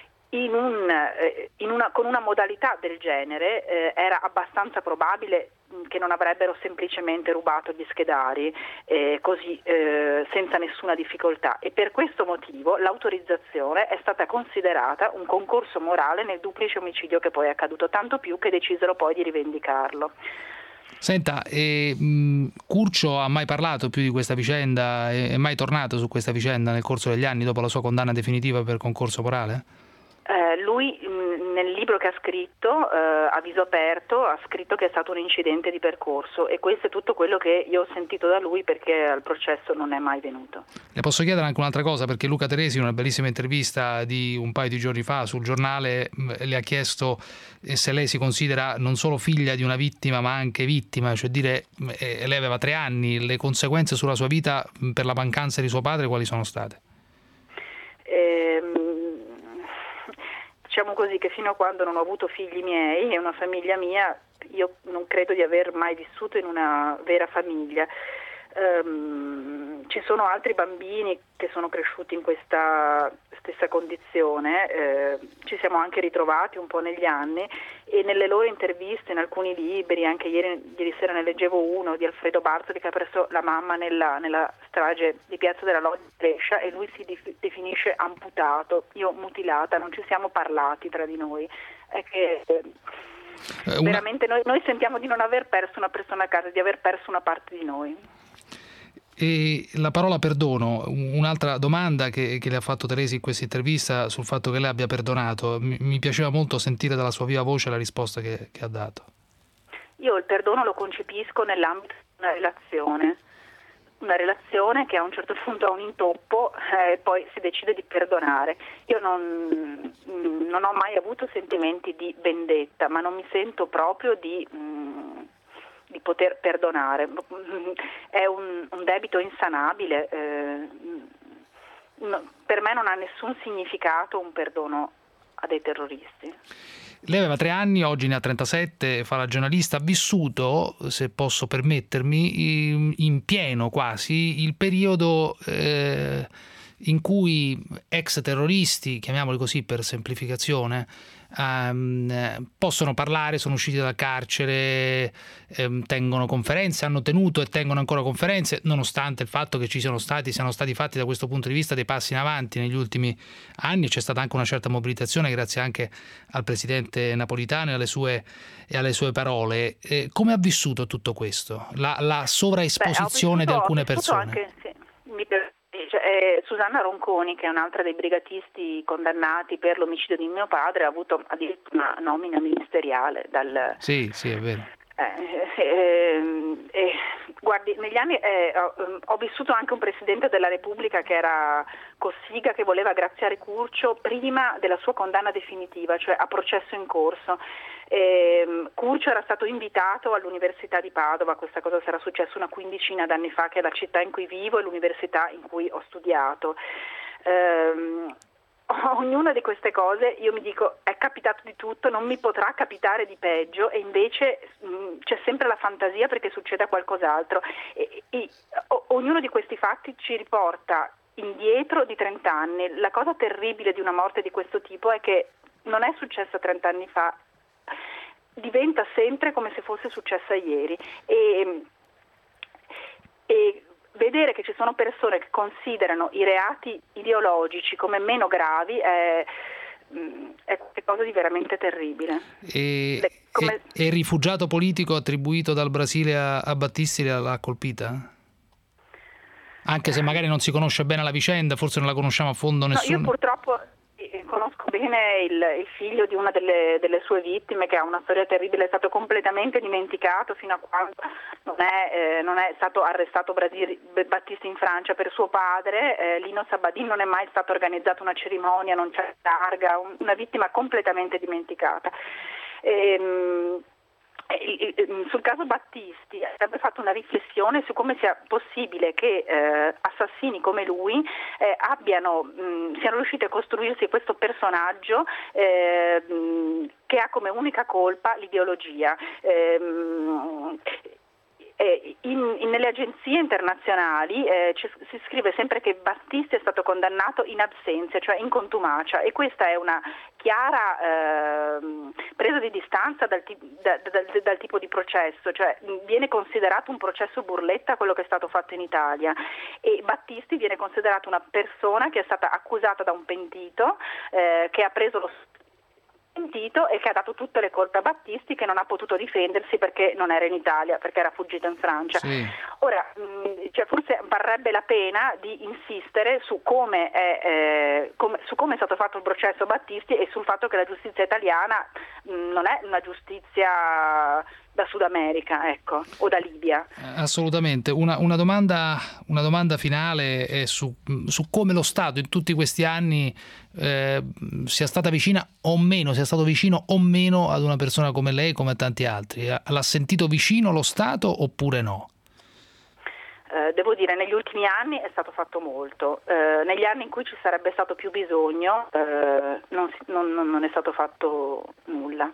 Con una modalità del genere era abbastanza probabile che non avrebbero semplicemente rubato gli schedari così senza nessuna difficoltà, e per questo motivo l'autorizzazione è stata considerata un concorso morale nel duplice omicidio che poi è accaduto, tanto più che decisero poi di rivendicarlo. Senta, Curcio ha mai parlato più di questa vicenda? È mai tornato su questa vicenda nel corso degli anni dopo la sua condanna definitiva per concorso morale? Lui nel libro che ha scritto, a viso aperto, ha scritto che è stato un incidente di percorso, e questo è tutto quello che io ho sentito da lui, perché al processo non è mai venuto. Le posso chiedere anche un'altra cosa, perché Luca Teresi in una bellissima intervista di un paio di giorni fa sul Giornale le ha chiesto se lei si considera non solo figlia di una vittima ma anche vittima, cioè dire lei aveva 3 anni, le conseguenze sulla sua vita per la mancanza di suo padre quali sono state? Diciamo così che fino a quando non ho avuto figli miei e una famiglia mia, io non credo di aver mai vissuto in una vera famiglia. Ci sono altri bambini che sono cresciuti in questa stessa condizione, ci siamo anche ritrovati un po' negli anni, e nelle loro interviste, in alcuni libri, anche ieri sera ne leggevo uno di Alfredo Bartoli che ha perso la mamma nella strage di Piazza della Loggia di Brescia, e lui si definisce amputato, io mutilata, non ci siamo parlati tra di noi. È che veramente noi sentiamo di non aver perso una persona a casa, di aver perso una parte di noi. E la parola perdono, un'altra domanda che le ha fatto Teresi in questa intervista sul fatto che lei abbia perdonato. Mi piaceva molto sentire dalla sua viva voce la risposta che ha dato. Io il perdono lo concepisco nell'ambito di una relazione che a un certo punto ha un intoppo e poi si decide di perdonare. Io non ho mai avuto sentimenti di vendetta, ma non mi sento proprio di poter perdonare. È un debito insanabile, per me non ha nessun significato un perdono a dei terroristi. Lei aveva 3 anni, oggi ne ha 37, fa la giornalista, ha vissuto, se posso permettermi, in pieno quasi il periodo in cui ex terroristi, chiamiamoli così per semplificazione, possono parlare, sono usciti dal carcere, tengono conferenze, hanno tenuto e tengono ancora conferenze, nonostante il fatto che siano stati fatti da questo punto di vista dei passi in avanti negli ultimi anni. C'è stata anche una certa mobilitazione grazie anche al presidente Napolitano e alle sue parole. Come ha vissuto tutto questo? La sovraesposizione di alcune persone? Anche, sì, Susanna Ronconi, che è un'altra dei brigatisti condannati per l'omicidio di mio padre, ha avuto addirittura una nomina ministeriale dal... Sì, è vero. Guardi, negli anni ho vissuto anche un presidente della Repubblica che era Cossiga, che voleva graziare Curcio prima della sua condanna definitiva, cioè a processo in corso. Curcio era stato invitato all'Università di Padova, questa cosa sarà successa una quindicina d'anni fa, che è la città in cui vivo e l'università in cui ho studiato. Ognuna di queste cose io mi dico è capitato di tutto, non mi potrà capitare di peggio, e invece c'è sempre la fantasia perché succeda qualcos'altro, e ognuno di questi fatti ci riporta indietro di 30 anni. La cosa terribile di una morte di questo tipo è che non è successa 30 anni fa, diventa sempre come se fosse successa ieri, e vedere che ci sono persone che considerano i reati ideologici come meno gravi è qualcosa di veramente terribile. E il rifugiato politico attribuito dal Brasile a Battisti l'ha colpita? Anche se magari non si conosce bene la vicenda, forse non la conosciamo a fondo nessuno. No, io purtroppo conosco bene il figlio di una delle sue vittime, che ha una storia terribile, è stato completamente dimenticato fino a quando non è stato arrestato Battisti in Francia per suo padre. Lino Sabbadin non è mai stata organizzata una cerimonia, non c'è targa, una vittima completamente dimenticata. sul caso Battisti avrebbe fatto una riflessione su come sia possibile che assassini come lui siano riusciti a costruirsi questo personaggio che ha come unica colpa l'ideologia. Nelle agenzie internazionali si scrive sempre che Battisti è stato condannato in absentia, cioè in contumacia, e questa è una chiara presa di distanza dal tipo di processo, cioè viene considerato un processo burletta quello che è stato fatto in Italia, e Battisti viene considerato una persona che è stata accusata da un pentito, che ha preso lo pentito e che ha dato tutte le colpe a Battisti, che non ha potuto difendersi perché non era in Italia, perché era fuggito in Francia. Sì. Ora, forse varrebbe la pena di insistere su come è stato fatto il processo Battisti e sul fatto che la giustizia italiana non è una giustizia da Sud America, ecco, o da Libia. Assolutamente. Una domanda finale è su come lo Stato in tutti questi anni sia stata vicina o meno, sia stato vicino o meno ad una persona come lei, come a tanti altri. L'ha sentito vicino lo Stato oppure no? Devo dire, negli ultimi anni è stato fatto molto. Negli anni in cui ci sarebbe stato più bisogno non è stato fatto nulla.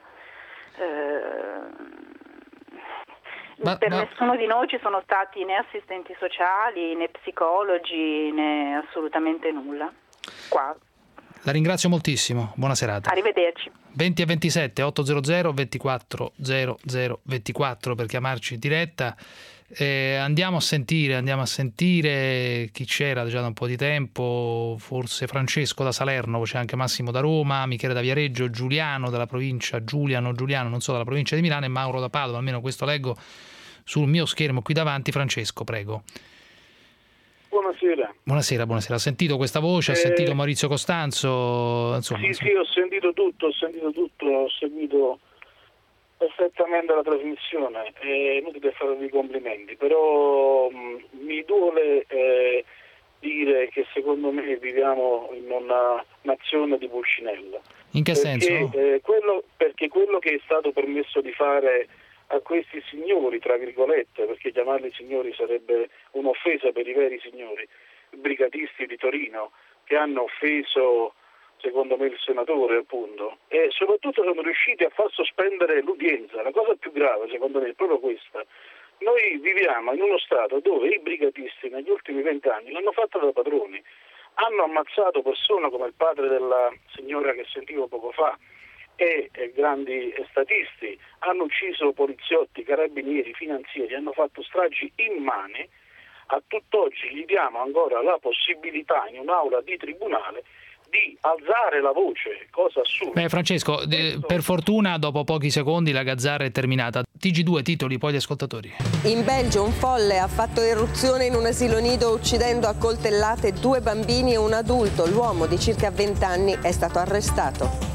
Nessuno di noi ci sono stati né assistenti sociali, né psicologi, né assolutamente nulla. Qua. La ringrazio moltissimo, buona serata. Arrivederci. 20 e 27 800 24 00 24 per chiamarci in diretta. Andiamo a sentire chi c'era già da un po' di tempo, forse Francesco da Salerno, c'è anche Massimo da Roma, Michele da Viareggio, Giuliano dalla provincia, Giuliano non so, dalla provincia di Milano, e Mauro da Padova, almeno questo leggo sul mio schermo qui davanti. Francesco, prego. Buonasera. Ha sentito questa voce? Ha sentito Maurizio Costanzo? Insomma, sì, ho sentito tutto, ho seguito perfettamente la trasmissione, è inutile farvi complimenti, però mi duole dire che secondo me viviamo in una nazione di Pulcinella. In che senso? Perché quello che è stato permesso di fare a questi signori, tra virgolette, perché chiamarli signori sarebbe un'offesa per i veri signori, brigatisti di Torino, che hanno offeso secondo me il senatore, appunto, e soprattutto sono riusciti a far sospendere l'udienza. La cosa più grave secondo me è proprio questa: noi viviamo in uno stato dove i brigatisti negli ultimi 20 anni l'hanno fatto da padroni, hanno ammazzato persone come il padre della signora che sentivo poco fa e grandi statisti, hanno ucciso poliziotti, carabinieri, finanzieri, hanno fatto stragi immani. A tutt'oggi gli diamo ancora la possibilità in un'aula di tribunale di alzare la voce, cosa assurda. Francesco, per fortuna dopo pochi secondi la gazzarra è terminata. TG2, titoli, poi gli ascoltatori. In Belgio un folle ha fatto irruzione in un asilo nido uccidendo a coltellate 2 bambini e un adulto. L'uomo di circa 20 anni è stato arrestato.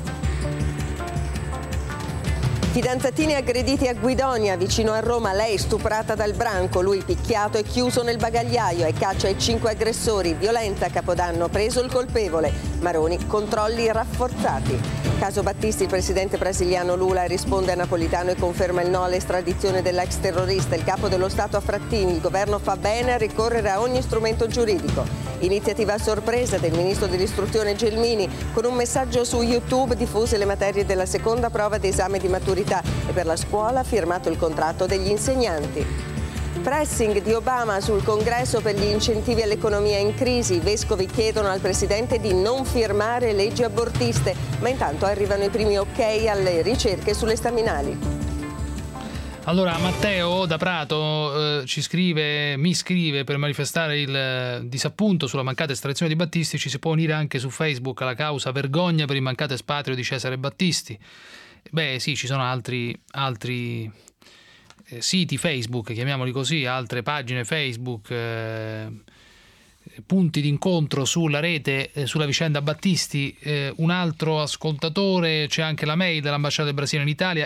Fidanzatini aggrediti a Guidonia, vicino a Roma, lei stuprata dal branco, lui picchiato e chiuso nel bagagliaio, e caccia ai 5 aggressori, violenza a Capodanno, preso il colpevole. Maroni, controlli rafforzati. Caso Battisti, il presidente brasiliano Lula risponde a Napolitano e conferma il no all'estradizione dell'ex terrorista. Il capo dello Stato a Frattini, il governo fa bene a ricorrere a ogni strumento giuridico. Iniziativa a sorpresa del ministro dell'istruzione Gelmini, con un messaggio su YouTube diffuse le materie della seconda prova d'esame di maturità, e per la scuola ha firmato il contratto degli insegnanti. Pressing di Obama sul congresso per gli incentivi all'economia in crisi. I vescovi chiedono al presidente di non firmare leggi abortiste, ma intanto arrivano i primi ok alle ricerche sulle staminali. Allora, Matteo da Prato mi scrive per manifestare il disappunto sulla mancata estradizione di Battisti. Ci si può unire anche su Facebook alla causa vergogna per il mancato espatrio di Cesare Battisti. Beh sì, ci sono altri siti Facebook, chiamiamoli così, altre pagine Facebook, punti d'incontro sulla rete sulla vicenda Battisti. Un altro ascoltatore, c'è anche la mail dell'ambasciata del Brasile in Italia,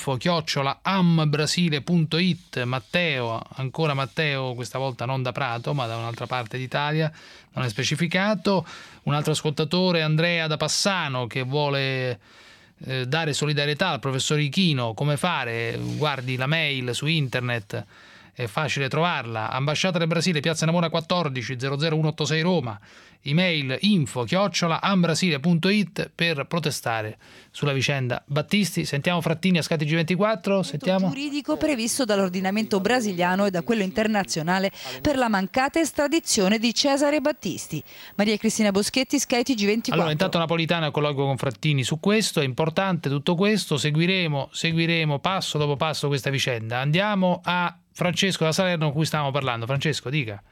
info@ambrasile.it. ancora Matteo, questa volta non da Prato ma da un'altra parte d'Italia, non è specificato. Un altro ascoltatore, Andrea da Passano, che vuole dare solidarietà al professor Ichino, come fare? Guardi la mail su internet, è facile trovarla. Ambasciata del Brasile, Piazza Navona 14, 00186 Roma. Email info@ambrasile.it per protestare sulla vicenda Battisti. Sentiamo Frattini a Scatti G24. Sentiamo. Giuridico previsto dall'ordinamento brasiliano e da quello internazionale per la mancata estradizione di Cesare Battisti. Maria Cristina Boschetti, Sky G24. Allora, intanto Napolitano colloquio con Frattini su questo, è importante tutto questo, seguiremo passo dopo passo questa vicenda. Andiamo a Francesco da Salerno, con cui stavamo parlando. Francesco, dica.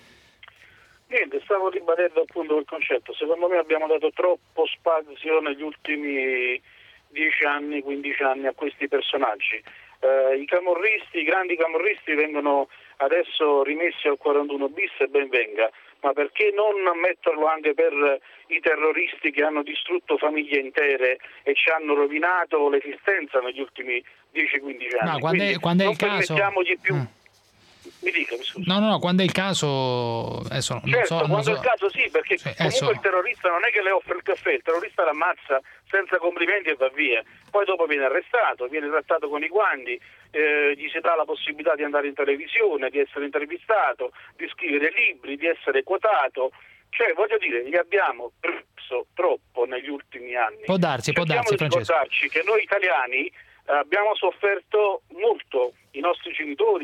Niente, stavo ribadendo appunto il concetto. Secondo me abbiamo dato troppo spazio negli ultimi 10 anni, 15 anni a questi personaggi. I grandi camorristi vengono adesso rimessi al 41 bis e ben venga, ma perché non metterlo anche per i terroristi che hanno distrutto famiglie intere e ci hanno rovinato l'esistenza negli ultimi 10-15 anni? No, quando è il caso... permettiamogli più... Mi dica, mi scusi. No, quando è il caso adesso non certo, so, quando è il caso sì, perché comunque il terrorista non è che le offre il caffè, il terrorista l'ammazza senza complimenti e va via, poi dopo viene arrestato, viene trattato con i guanti, gli si dà la possibilità di andare in televisione, di essere intervistato, di scrivere libri, di essere quotato, cioè voglio dire, gli abbiamo perso troppo negli ultimi anni. Può darsi, Francesco. Ricordarci che noi italiani abbiamo sofferto molto, i nostri genitori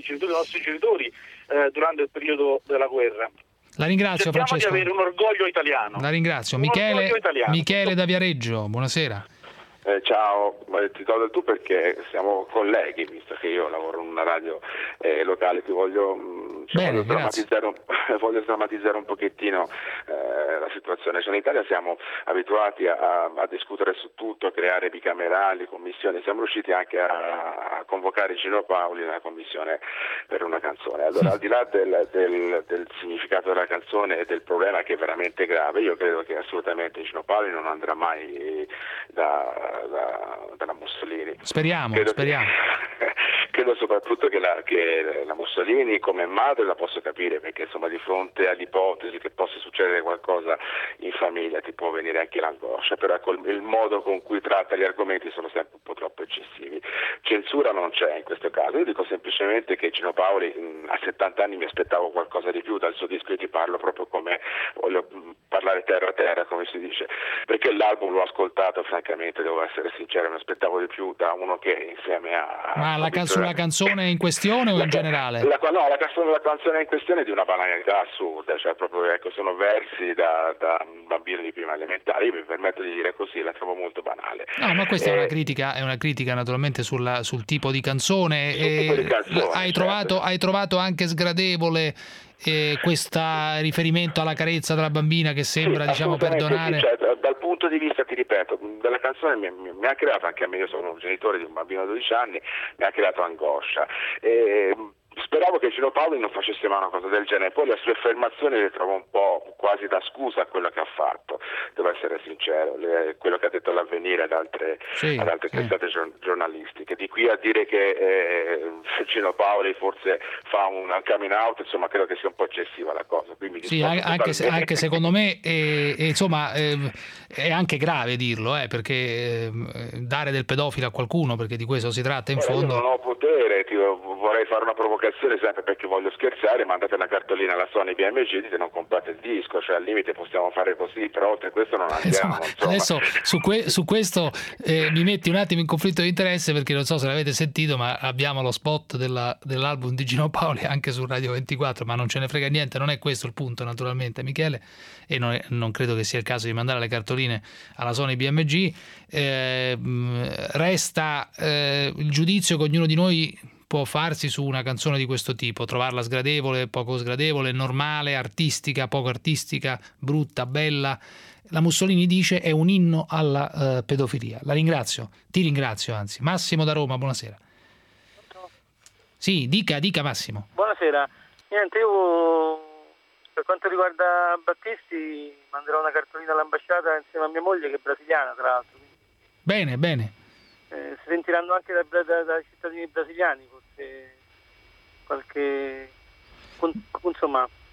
durante il periodo della guerra. La ringrazio, cerchiamo Francesco. di avere un orgoglio italiano. La ringrazio. Michele da Viareggio, buonasera. Ciao, ti do del tu perché siamo colleghi, visto che io lavoro in una radio locale, ti voglio drammatizzare un pochettino la situazione. Cioè, in Italia siamo abituati a discutere su tutto, a creare bicamerali, commissioni, siamo riusciti anche a convocare Gino Paoli nella commissione per una canzone. Allora, al di là del significato della canzone e del problema che è veramente grave, io credo che assolutamente Gino Paoli non andrà mai dalla Mussolini. Speriamo. Credo soprattutto che la Mussolini come madre la posso capire, perché insomma di fronte all'ipotesi che possa succedere qualcosa in famiglia ti può venire anche l'angoscia, però ecco, il modo con cui tratta gli argomenti sono sempre un po' troppo eccessivi. Censura non c'è in questo caso, io dico semplicemente che Gino Paoli a 70 anni mi aspettavo qualcosa di più dal suo disco, e ti parlo proprio come voglio parlare terra a terra, come si dice, perché l'album l'ho ascoltato, francamente devo essere sincero, mi aspettavo di più da uno che insieme a... Ma sulla canzone in questione o in generale? La canzone in questione è di una banalità assurda, cioè proprio ecco, sono versi da un bambino di prima elementare, io mi permetto di dire così, la trovo molto banale. No, ma questa è una critica naturalmente sul tipo di canzone. Hai trovato anche sgradevole questo riferimento alla carezza della bambina che sembra perdonare? Sì, cioè, dal punto di vista, ti ripeto, della canzone mi ha creato anche a me, io sono un genitore di un bambino di 12 anni, mi ha creato angoscia. Speravo che Gino Paoli non facesse mai una cosa del genere, poi le sue affermazioni le trovo un po' quasi da scusa a quello che ha fatto, devo essere sincero, quello che ha detto all'Avvenire ad altre testate giornalistiche, di qui a dire che Gino Paoli forse fa un coming out, insomma credo che sia un po' eccessiva la cosa. Sì, anche secondo me insomma è anche grave dirlo, perché dare del pedofilo a qualcuno, perché di questo si tratta in fondo. Io non ho potere, vorrei fare una provocazione sempre perché voglio scherzare, mandate una cartolina alla Sony BMG, dite non comprate il disco, cioè al limite possiamo fare così, però oltre questo non andiamo. Adesso su questo mi metti un attimo in conflitto di interesse, perché non so se l'avete sentito, ma abbiamo lo spot dell'album di Gino Paoli anche su Radio 24, ma non ce ne frega niente, non è questo il punto naturalmente, Michele, e non credo che sia il caso di mandare le cartoline alla Sony BMG. Resta il giudizio che ognuno di noi può farsi su una canzone di questo tipo, trovarla sgradevole, poco sgradevole, normale, artistica, poco artistica, brutta, bella. La Mussolini dice è un inno alla pedofilia. La ringrazio, ti ringrazio anzi. Massimo da Roma, buonasera. Sì, dica Massimo. Buonasera. Niente, io per quanto riguarda Battisti manderò una cartolina all'ambasciata insieme a mia moglie che è brasiliana, tra l'altro. Bene. Si sentiranno anche da cittadini brasiliani, forse qualche insomma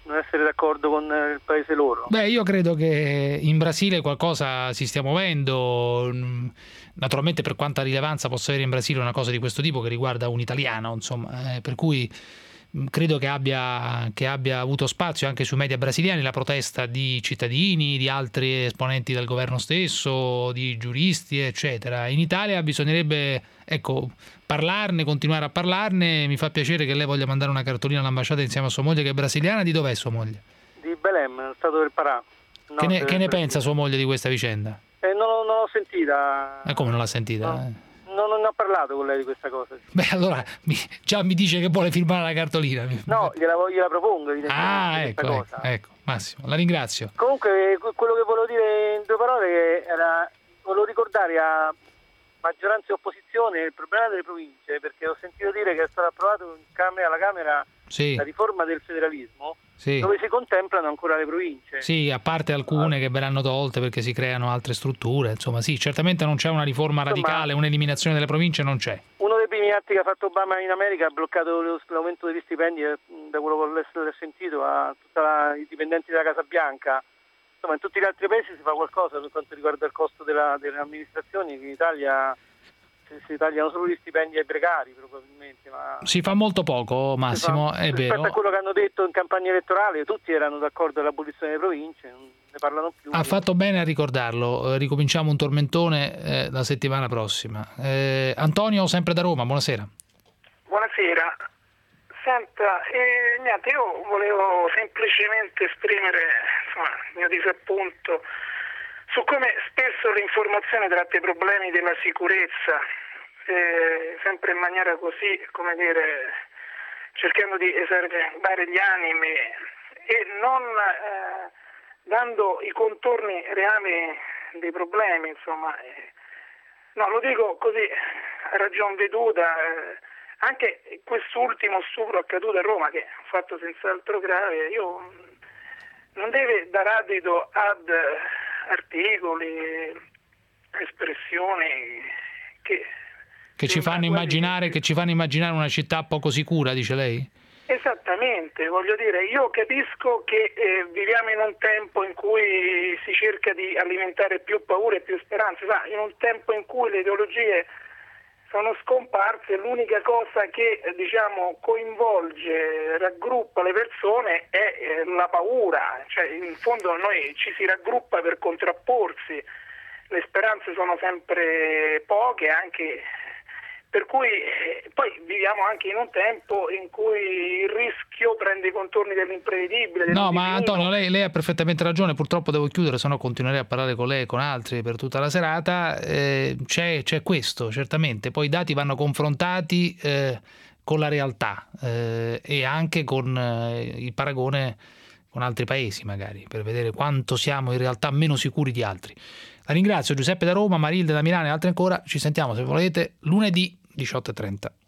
non essere d'accordo con il paese loro? Beh, io credo che in Brasile qualcosa si stia muovendo. Naturalmente, per quanta rilevanza possa avere in Brasile una cosa di questo tipo che riguarda un italiano, insomma, per cui credo che abbia avuto spazio anche sui media brasiliani la protesta di cittadini, di altri esponenti del governo stesso, di giuristi, eccetera. In Italia bisognerebbe, parlarne, continuare a parlarne. Mi fa piacere che lei voglia mandare una cartolina all'ambasciata insieme a sua moglie, che è brasiliana. Di dov'è sua moglie? Di Belém, stato del Pará. No, che ne pensa sua moglie di questa vicenda? Non l'ho sentita. Come non l'ha sentita? No. Non ho parlato con lei di questa cosa. Beh, allora già mi dice che vuole firmare la cartolina. No, gliela propongo. Ecco, Massimo, la ringrazio. Comunque, quello che volevo dire in 2 parole volevo ricordare a maggioranza e opposizione il problema delle province, perché ho sentito dire che è stato approvato alla Camera la riforma del federalismo, dove si contemplano ancora le province. Sì, a parte alcune che verranno tolte perché si creano altre strutture, insomma sì, certamente non c'è una riforma radicale, un'eliminazione delle province non c'è. Uno dei primi atti che ha fatto Obama in America ha bloccato l'aumento degli stipendi, da quello che ho sentito, a tutti i dipendenti della Casa Bianca. Insomma, in tutti gli altri paesi si fa qualcosa per quanto riguarda il costo delle amministrazioni. In Italia si tagliano solo gli stipendi ai precari, probabilmente. Ma si fa molto poco, Massimo, è vero. Rispetto a quello che hanno detto in campagna elettorale, tutti erano d'accordo all'abolizione delle province, non ne parlano più. Ha fatto bene a ricordarlo. Ricominciamo un tormentone la settimana prossima. Antonio, sempre da Roma, buonasera. Buonasera. Senta, niente, io volevo semplicemente esprimere il mio disappunto su come spesso l'informazione tratta i problemi della sicurezza, sempre in maniera così, come dire, cercando di esacerbare gli animi e non dando i contorni reali dei problemi, insomma. No, lo dico così a ragion veduta. Anche quest'ultimo stupro accaduto a Roma, che è un fatto senz'altro grave, non deve dar adito ad articoli, espressioni che ci fanno immaginare una città poco sicura, dice lei? Esattamente, voglio dire, io capisco che viviamo in un tempo in cui si cerca di alimentare più paure e più speranze, in un tempo in cui le ideologie sono scomparse, l'unica cosa che coinvolge, raggruppa le persone è la paura, cioè in fondo noi ci si raggruppa per contrapporsi, le speranze sono sempre poche, anche per cui poi viviamo anche in un tempo in cui il rischio prende i contorni dell'imprevedibile. No, ma Antonio, lei ha perfettamente ragione, purtroppo devo chiudere, sennò continuerei a parlare con lei e con altri per tutta la serata. C'è questo, certamente, poi i dati vanno confrontati con la realtà e anche con il paragone con altri paesi magari, per vedere quanto siamo in realtà meno sicuri di altri. La ringrazio, Giuseppe da Roma, Marilde da Milano e altri ancora. Ci sentiamo, se volete, lunedì 18:30.